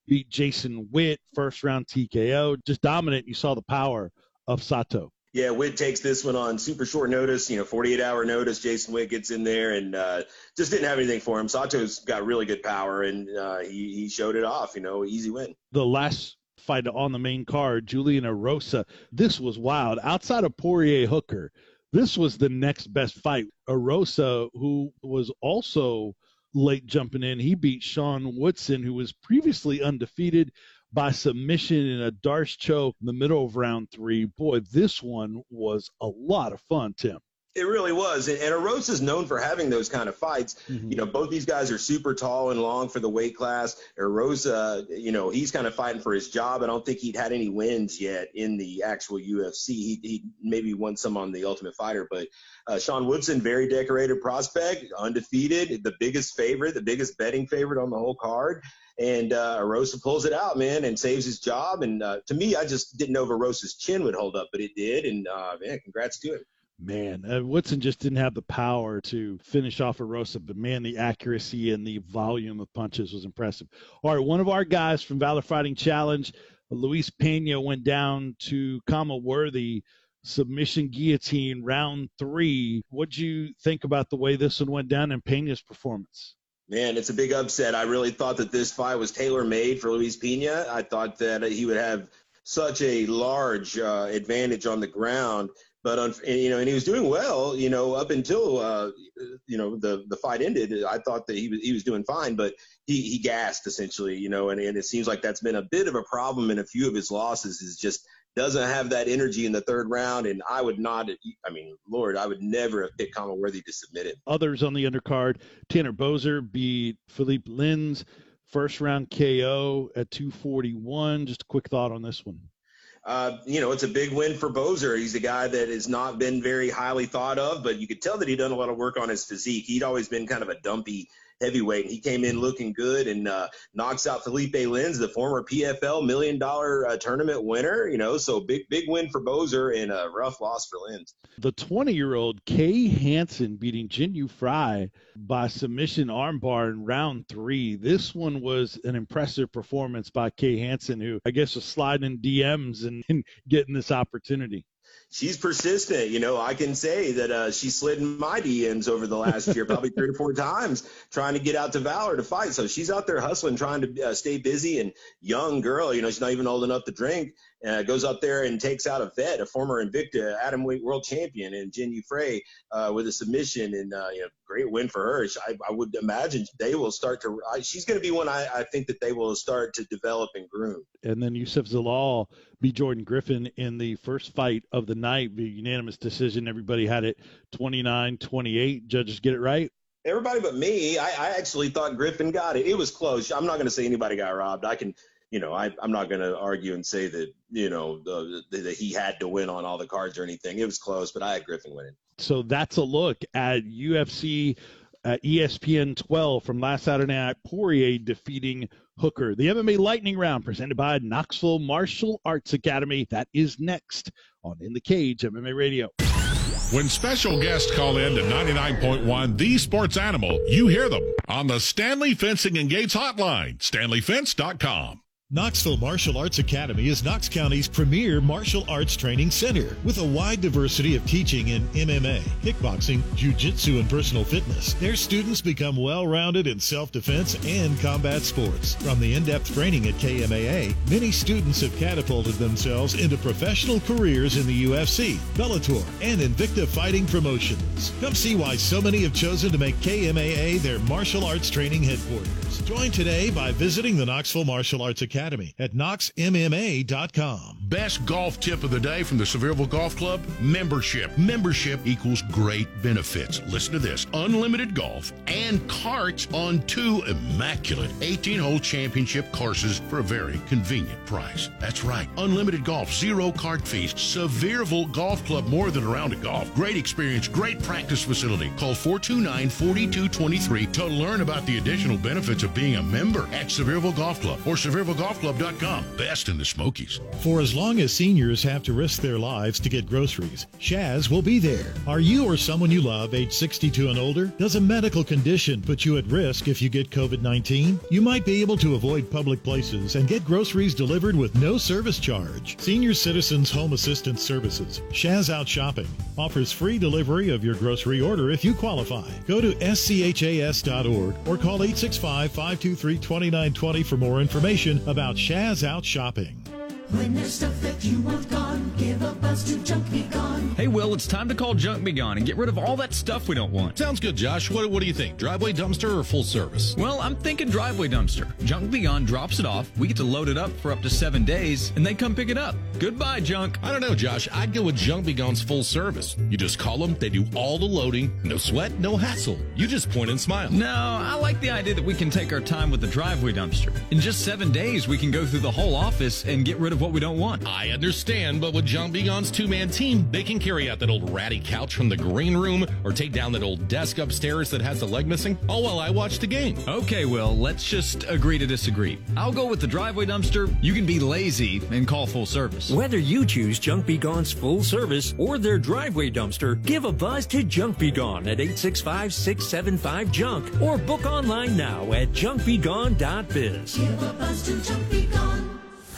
beat Jason Witt, first round T K O. Just dominant. You saw the power of Sato. Yeah, Witt takes this one on super short notice, you know, forty-eight hour notice. Jason Witt gets in there and uh, just didn't have anything for him. Sato's got really good power, and uh, he, he showed it off, you know, easy win. The last fight on the main card, Julian Erosa, this was wild. Outside of Poirier Hooker, this was the next best fight. Erosa, who was also late jumping in, he beat Sean Woodson, who was previously undefeated, by submission in a Darce choke in the middle of round three. Boy, this one was a lot of fun, Tim. It really was. And, and Erosa is known for having those kind of fights. Mm-hmm. You know, both these guys are super tall and long for the weight class. Erosa, you know, he's kind of fighting for his job. I don't think he'd had any wins yet in the actual U F C. He, he maybe won some on the Ultimate Fighter. But uh, Sean Woodson, very decorated prospect, undefeated, the biggest favorite, the biggest betting favorite on the whole card. And uh, Erosa pulls it out, man, and saves his job. And uh, to me, I just didn't know if Erosa's chin would hold up, but it did. And, uh, man, congrats to him. Man, uh, Woodson just didn't have the power to finish off Erosa, but, man, the accuracy and the volume of punches was impressive. All right, one of our guys from Valor Fighting Challenge, Luis Pena, went down to Kama Worthy, submission guillotine, round three. What'd you think about the way this one went down and Pena's performance? Man, it's a big upset. I really thought that this fight was tailor-made for Luis Pena. I thought that he would have such a large uh, advantage on the ground. But, and, you know, and he was doing well, you know, up until, uh, you know, the, the fight ended. I thought that he was, he was doing fine, but he, he gassed essentially, you know, and, and it seems like that's been a bit of a problem in a few of his losses, is just doesn't have that energy in the third round. And I would not, I mean, Lord, I would never have picked Kama Worthy to submit him. Others on the undercard, Tanner Boser beat Philippe Lins, first round K O at two forty-one. Just a quick thought on this one. Uh, you know, it's a big win for Boser. He's a guy that has not been very highly thought of, but you could tell that he'd done a lot of work on his physique. He'd always been kind of a dumpy heavyweight, and he came in looking good and uh, knocks out Felipe Lins, the former P F L million dollar uh, tournament winner. You know, so big, big win for Boser and a rough loss for Lins. The twenty-year-old Kay Hansen beating Jin Yu Fry by submission armbar in round three. This one was an impressive performance by Kay Hansen, who I guess was sliding in D Ms and, and getting this opportunity. She's persistent. You know, I can say that uh, she slid in my D Ms over the last year, probably three or four times, trying to get out to Valor to fight. So she's out there hustling, trying to uh, stay busy. And young girl, you know, she's not even old enough to drink, uh, goes up there and takes out a vet, a former Invicta atomweight world champion, and Jin Yu Frey uh, with a submission. And, uh, you know, great win for her. I, I would imagine they will start to – she's going to be one I, I think that they will start to develop and groom. And then Youssef Zalal beat Jordan Griffin in the first fight of the night via unanimous decision. Everybody had it twenty-nine twenty-eight. Judges get it right? Everybody but me. I, I actually thought Griffin got it. It was close. I'm not going to say anybody got robbed. I can – you know, I, I'm not going to argue and say that, you know, the, the, that he had to win on all the cards or anything. It was close, but I had Griffin winning. So that's a look at U F C uh, E S P N twelve from last Saturday night. Poirier defeating Hooker. The M M A Lightning Round presented by Knoxville Martial Arts Academy. That is next on In the Cage M M A Radio. When special guests call in to ninety-nine point one The Sports Animal, you hear them on the Stanley Fencing and Gates hotline, stanley fence dot com. Knoxville Martial Arts Academy is Knox County's premier martial arts training center with a wide diversity of teaching in M M A, kickboxing, jiu-jitsu, and personal fitness. Their students become well-rounded in self-defense and combat sports. From the in-depth training at K M A A, many students have catapulted themselves into professional careers in the U F C, Bellator, and Invicta fighting promotions. Come see why so many have chosen to make K M A A their martial arts training headquarters. Join today by visiting the Knoxville Martial Arts Academy at knox m m a dot com. Best golf tip of the day from the Sevierville Golf Club: membership. Membership equals great benefits. Listen to this: unlimited golf and carts on two immaculate eighteen-hole championship courses for a very convenient price. That's right, unlimited golf, zero cart fees. Sevierville Golf Club, more than a round of golf. Great experience, great practice facility. Call four two nine, four two two three to learn about the additional benefits of being a member at Sevierville Golf Club or sevierville golf club dot com. Best in the Smokies. For as long as seniors have to risk their lives to get groceries, Shaz will be there. Are you or someone you love age sixty-two and older? Does a medical condition put you at risk if you get COVID nineteen? You might be able to avoid public places and get groceries delivered with no service charge. Senior Citizens Home Assistance Services, Shaz Out Shopping, offers free delivery of your grocery order if you qualify. Go to S C H A S dot org or call eight six five, five two three, two nine two zero for more information about Shaz Out Shopping. When there's stuff that you want gone, give a buzz to Junk Be Gone. Hey, Will, it's time to call Junk Be Gone and get rid of all that stuff we don't want. Sounds good, Josh. What, what do you think? Driveway dumpster or full service? Well, I'm thinking driveway dumpster. Junk Be Gone drops it off, we get to load it up for up to seven days, and they come pick it up. Goodbye, Junk. I don't know, Josh. I'd go with Junk Be Gone's full service. You just call them, they do all the loading, no sweat, no hassle. You just point and smile. No, I like the idea that we can take our time with the driveway dumpster. In just seven days, we can go through the whole office and get rid of what we don't want. I understand, but with Junk Be Gone's two-man team, they can carry out that old ratty couch from the green room or take down that old desk upstairs that has the leg missing, all while I watch the game. Okay, Will, let's just agree to disagree. I'll go with the driveway dumpster. You can be lazy and call full service. Whether you choose Junk Be Gone's full service or their driveway dumpster, give a buzz to Junk Be Gone at eight six five, six seven five, JUNK or book online now at junk be gone dot biz. Give a buzz to Junk Be Gone.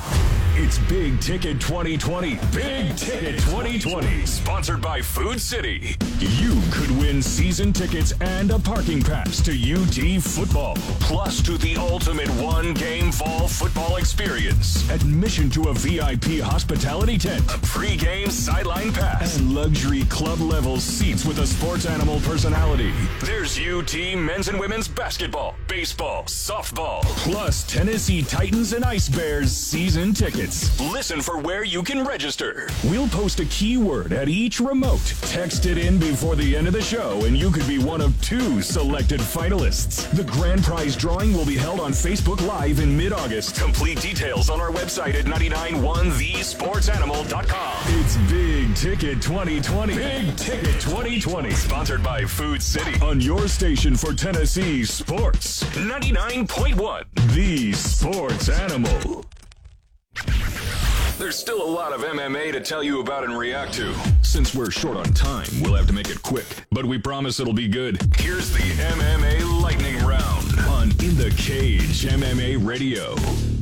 It's Big Ticket twenty twenty. Big Ticket twenty twenty. Sponsored by Food City. You could win season tickets and a parking pass to U T football. Plus to the ultimate one-game fall football experience. Admission to a V I P hospitality tent. A pre-game sideline pass. And luxury club-level seats with a sports animal personality. There's U T men's and women's basketball, baseball, softball. Plus Tennessee Titans and Ice Bears season tickets. Listen for where you can register. We'll post a keyword at each remote. Text it in before the end of the show, and you could be one of two selected finalists. The grand prize drawing will be held on Facebook Live in mid-August. Complete details on our website at nine nine one the sports animal dot com. It's Big Ticket twenty twenty. Big Ticket twenty twenty. Sponsored by Food City on your station for Tennessee sports. ninety-nine point one. The Sports Animal. There's still a lot of M M A to tell you about and react to. Since we're short on time, we'll have to make it quick, but we promise it'll be good. Here's the M M A Lightning Round on In the Cage M M A Radio.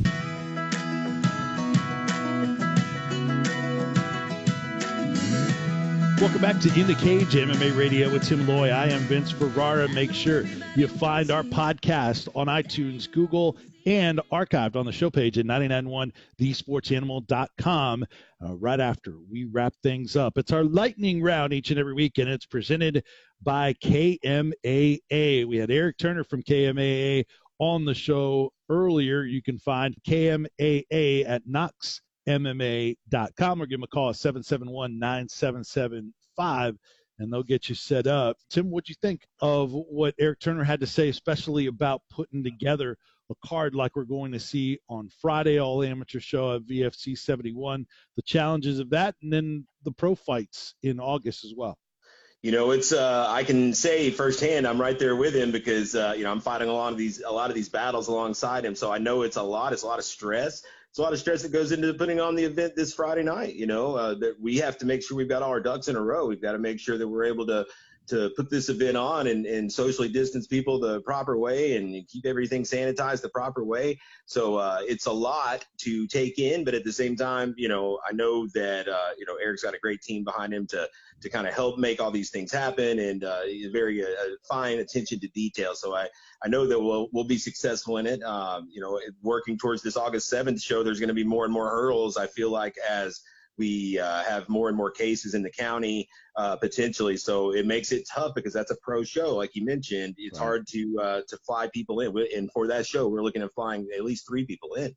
Welcome back to In the Cage M M A Radio with Tim Loy. I am Vince Ferrara. Make sure you find our podcast on iTunes, Google, and archived on the show page at nine nine one the sports animal dot com uh, right after we wrap things up. It's our lightning round each and every week, and it's presented by K M A A. We had Eric Turner from K M A A on the show earlier. You can find K M A A at knox M M A dot com or give them a call at seven seven one, nine seven seven five, and they'll get you set up. Tim, what'd you think of what Eric Turner had to say, especially about putting together a card like we're going to see on Friday, all amateur show at V F C seventy-one, the challenges of that, and then the pro fights in August as well? You know, it's uh, I can say firsthand I'm right there with him because uh, you know I'm fighting a lot of these a lot of these battles alongside him, so I know it's a lot. It's a lot of stress. It's a lot of stress that goes into putting on the event this Friday night. You know, uh, that we have to make sure we've got all our ducks in a row. We've got to make sure that we're able to to put this event on and, and socially distance people the proper way and keep everything sanitized the proper way. So uh, it's a lot to take in, but at the same time, you know, I know that, uh, you know, Eric's got a great team behind him to, to kind of help make all these things happen, and uh, very uh, fine attention to detail. So I, I know that we'll, we'll be successful in it. Um, you know, working towards this August seventh show, there's going to be more and more hurdles, I feel like, as we uh, have more and more cases in the county uh, potentially. So it makes it tough because that's a pro show. Like you mentioned, it's right. hard to uh, to fly people in. And for that show, we're looking at flying at least three people in.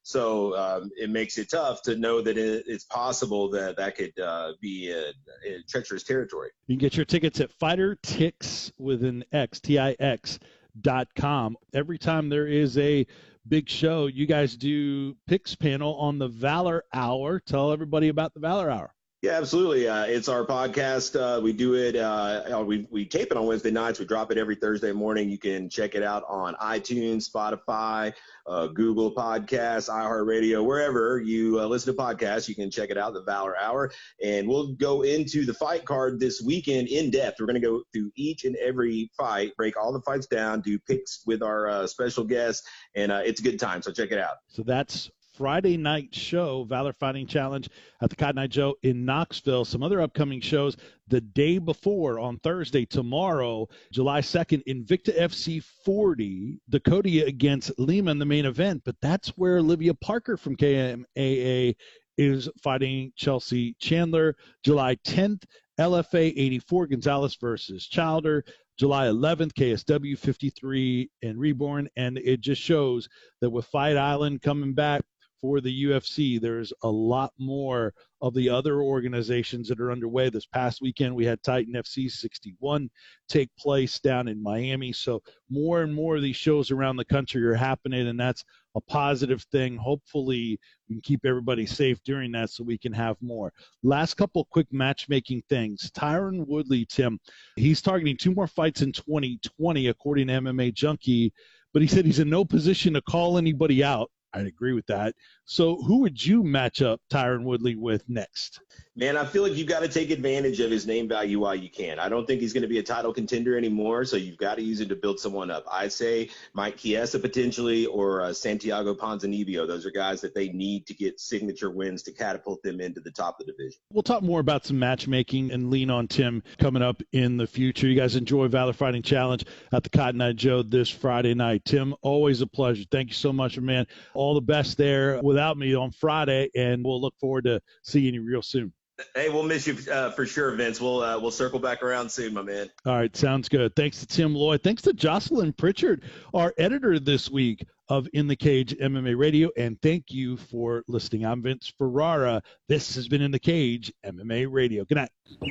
So um, it makes it tough to know that it, it's possible that that could uh, be a, a treacherous territory. You can get your tickets at Fighter Tix with an X, T I X dot com. Every time there is a big show, you guys do picks panel on the Valor Hour. Tell everybody about the Valor Hour. Yeah, absolutely. Uh, it's our podcast. Uh, we do it. Uh, we we tape it on Wednesday nights. We drop it every Thursday morning. You can check it out on iTunes, Spotify, uh, Google Podcasts, iHeartRadio, wherever you uh, listen to podcasts. You can check it out, the Valor Hour. And we'll go into the fight card this weekend in depth. We're going to go through each and every fight, break all the fights down, do picks with our uh, special guests, and uh, it's a good time. So check it out. So that's Friday night show, Valor Fighting Challenge at the Cotton Eye Joe in Knoxville. Some other upcoming shows the day before on Thursday, tomorrow, July second, Invicta F C forty, Dakota against Lima in the main event. But that's where Olivia Parker from K M A A is fighting Chelsea Chandler. July tenth, L F A eighty-four, Gonzalez versus Childer. July eleventh, K S W fifty-three and Reborn. And it just shows that with Fight Island coming back for the U F C, there's a lot more of the other organizations that are underway. This past weekend, we had Titan F C sixty-one take place down in Miami. So more and more of these shows around the country are happening, and that's a positive thing. Hopefully, we can keep everybody safe during that so we can have more. Last couple quick matchmaking things. Tyron Woodley, Tim, he's targeting two more fights in twenty twenty, according to M M A Junkie, but he said he's in no position to call anybody out. I'd agree with that. So who would you match up Tyron Woodley with next? Man, I feel like you've got to take advantage of his name value while you can. I don't think he's going to be a title contender anymore, so you've got to use it to build someone up. I say Mike Chiesa potentially, or uh, Santiago Ponzinibbio. Those are guys that they need to get signature wins to catapult them into the top of the division. We'll talk more about some matchmaking and lean on Tim coming up in the future. You guys enjoy Valor Fighting Challenge at the Cotton Eye Joe this Friday night. Tim, always a pleasure. Thank you so much, man. All the best there without me on Friday, and we'll look forward to seeing you real soon. Hey, we'll miss you uh, for sure, Vince. We'll uh, we'll circle back around soon, my man. All right, sounds good. Thanks to Tim Loy. Thanks to Jocelyn Pritchard, our editor this week of In the Cage M M A Radio, and thank you for listening. I'm Vince Ferrara. This has been In the Cage M M A Radio. Good night.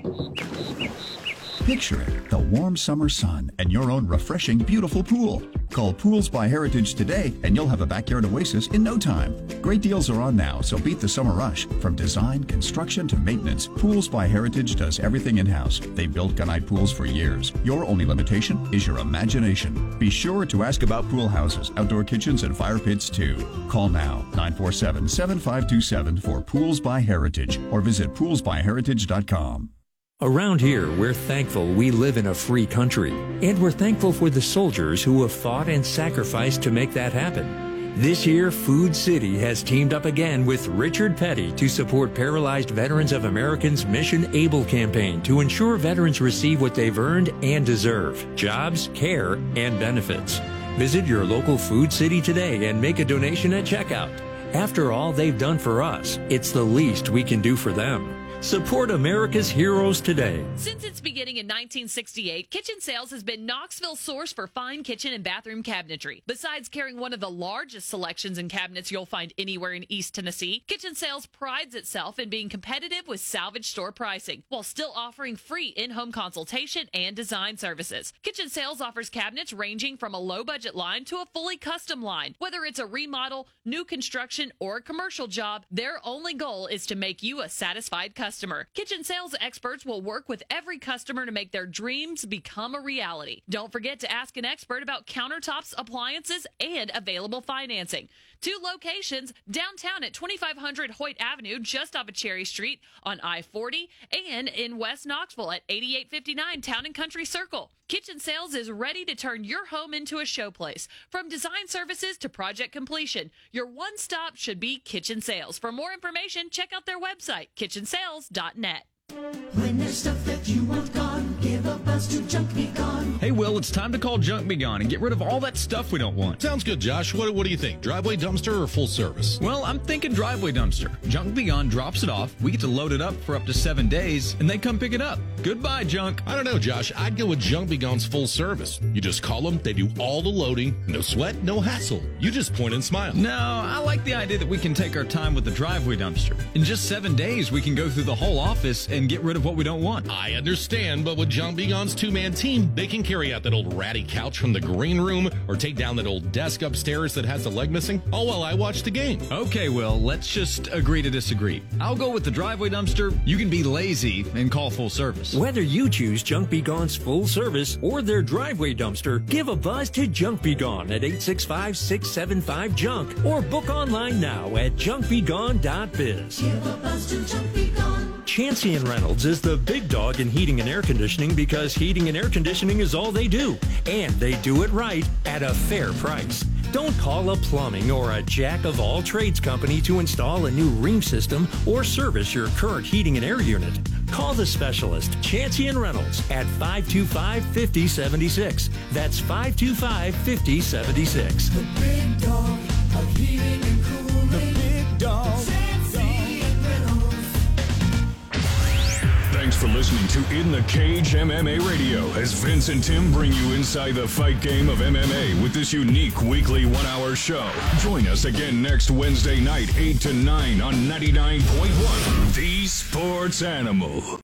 Picture it, the warm summer sun and your own refreshing, beautiful pool. Call Pools by Heritage today and you'll have a backyard oasis in no time. Great deals are on now, so beat the summer rush. From design, construction to maintenance, Pools by Heritage does everything in-house. They've built gunite pools for years. Your only limitation is your imagination. Be sure to ask about pool houses, outdoor kitchens, and fire pits too. Call now, nine four seven, seven five two seven for Pools by Heritage or visit pools by heritage dot com. Around here, we're thankful we live in a free country, and we're thankful for the soldiers who have fought and sacrificed to make that happen. This year, Food City has teamed up again with Richard Petty to support Paralyzed Veterans of America's Mission Able campaign to ensure veterans receive what they've earned and deserve: jobs, care, and benefits. Visit your local Food City today and make a donation at checkout. After all they've done for us, it's the least we can do for them. Support America's heroes today. Since its beginning in nineteen sixty-eight, Kitchen Sales has been Knoxville's source for fine kitchen and bathroom cabinetry. Besides carrying one of the largest selections in cabinets you'll find anywhere in East Tennessee, Kitchen Sales prides itself in being competitive with salvage store pricing, while still offering free in-home consultation and design services. Kitchen Sales offers cabinets ranging from a low-budget line to a fully custom line. Whether it's a remodel, new construction, or a commercial job, their only goal is to make you a satisfied customer. Customer. Kitchen Sales experts will work with every customer to make their dreams become a reality. Don't forget to ask an expert about countertops, appliances, and available financing. Two locations, downtown at twenty-five hundred Hoyt Avenue, just off of Cherry Street on I forty, and in West Knoxville at eighty-eight fifty-nine Town and Country Circle. Kitchen Sales is ready to turn your home into a showplace. From design services to project completion, your one stop should be Kitchen Sales. For more information, check out their website, kitchen sales dot net. When there's stuff that you want gone, give a buzz to Junk Be Gone. Hey, Will, it's time to call Junk Be Gone and get rid of all that stuff we don't want. Sounds good, Josh. What, what do you think? Driveway dumpster or full service? Well, I'm thinking driveway dumpster. Junk Be Gone drops it off, we get to load it up for up to seven days, and they come pick it up. Goodbye, Junk. I don't know, Josh. I'd go with Junk Be Gone's full service. You just call them, they do all the loading, no sweat, no hassle. You just point and smile. No, I like the idea that we can take our time with the driveway dumpster. In just seven days, we can go through the whole office and and get rid of what we don't want. I understand, but with John Begon's two-man team, they can carry out that old ratty couch from the green room or take down that old desk upstairs that has the leg missing, all while I watch the game. Okay, Will, let's just agree to disagree. I'll go with the driveway dumpster. You can be lazy and call full service. Whether you choose Junk Be Gone's full service or their driveway dumpster, give a buzz to Junk Be Gone at eight six five, six seven five, junk or book online now at junk be gone dot biz. Give a buzz to Junk Be Gone. Chancey and Reynolds is the big dog in heating and air conditioning because heating and air conditioning is all they do. And they do it right at a fair price. Don't call a plumbing or a jack-of-all-trades company to install a new ream system or service your current heating and air unit. Call the specialist, Chancey and Reynolds, at five two five, five oh seven six. That's five two five, five oh seven six. The big dog of heating and cooling. The big dog. Chancey and Reynolds. Thanks for listening to In the Cage M M A Radio as Vince and Tim bring you inside the fight game of M M A with this unique weekly one-hour show. Join us again next Wednesday night, eight to nine on ninety-nine point one, The Sports Animal.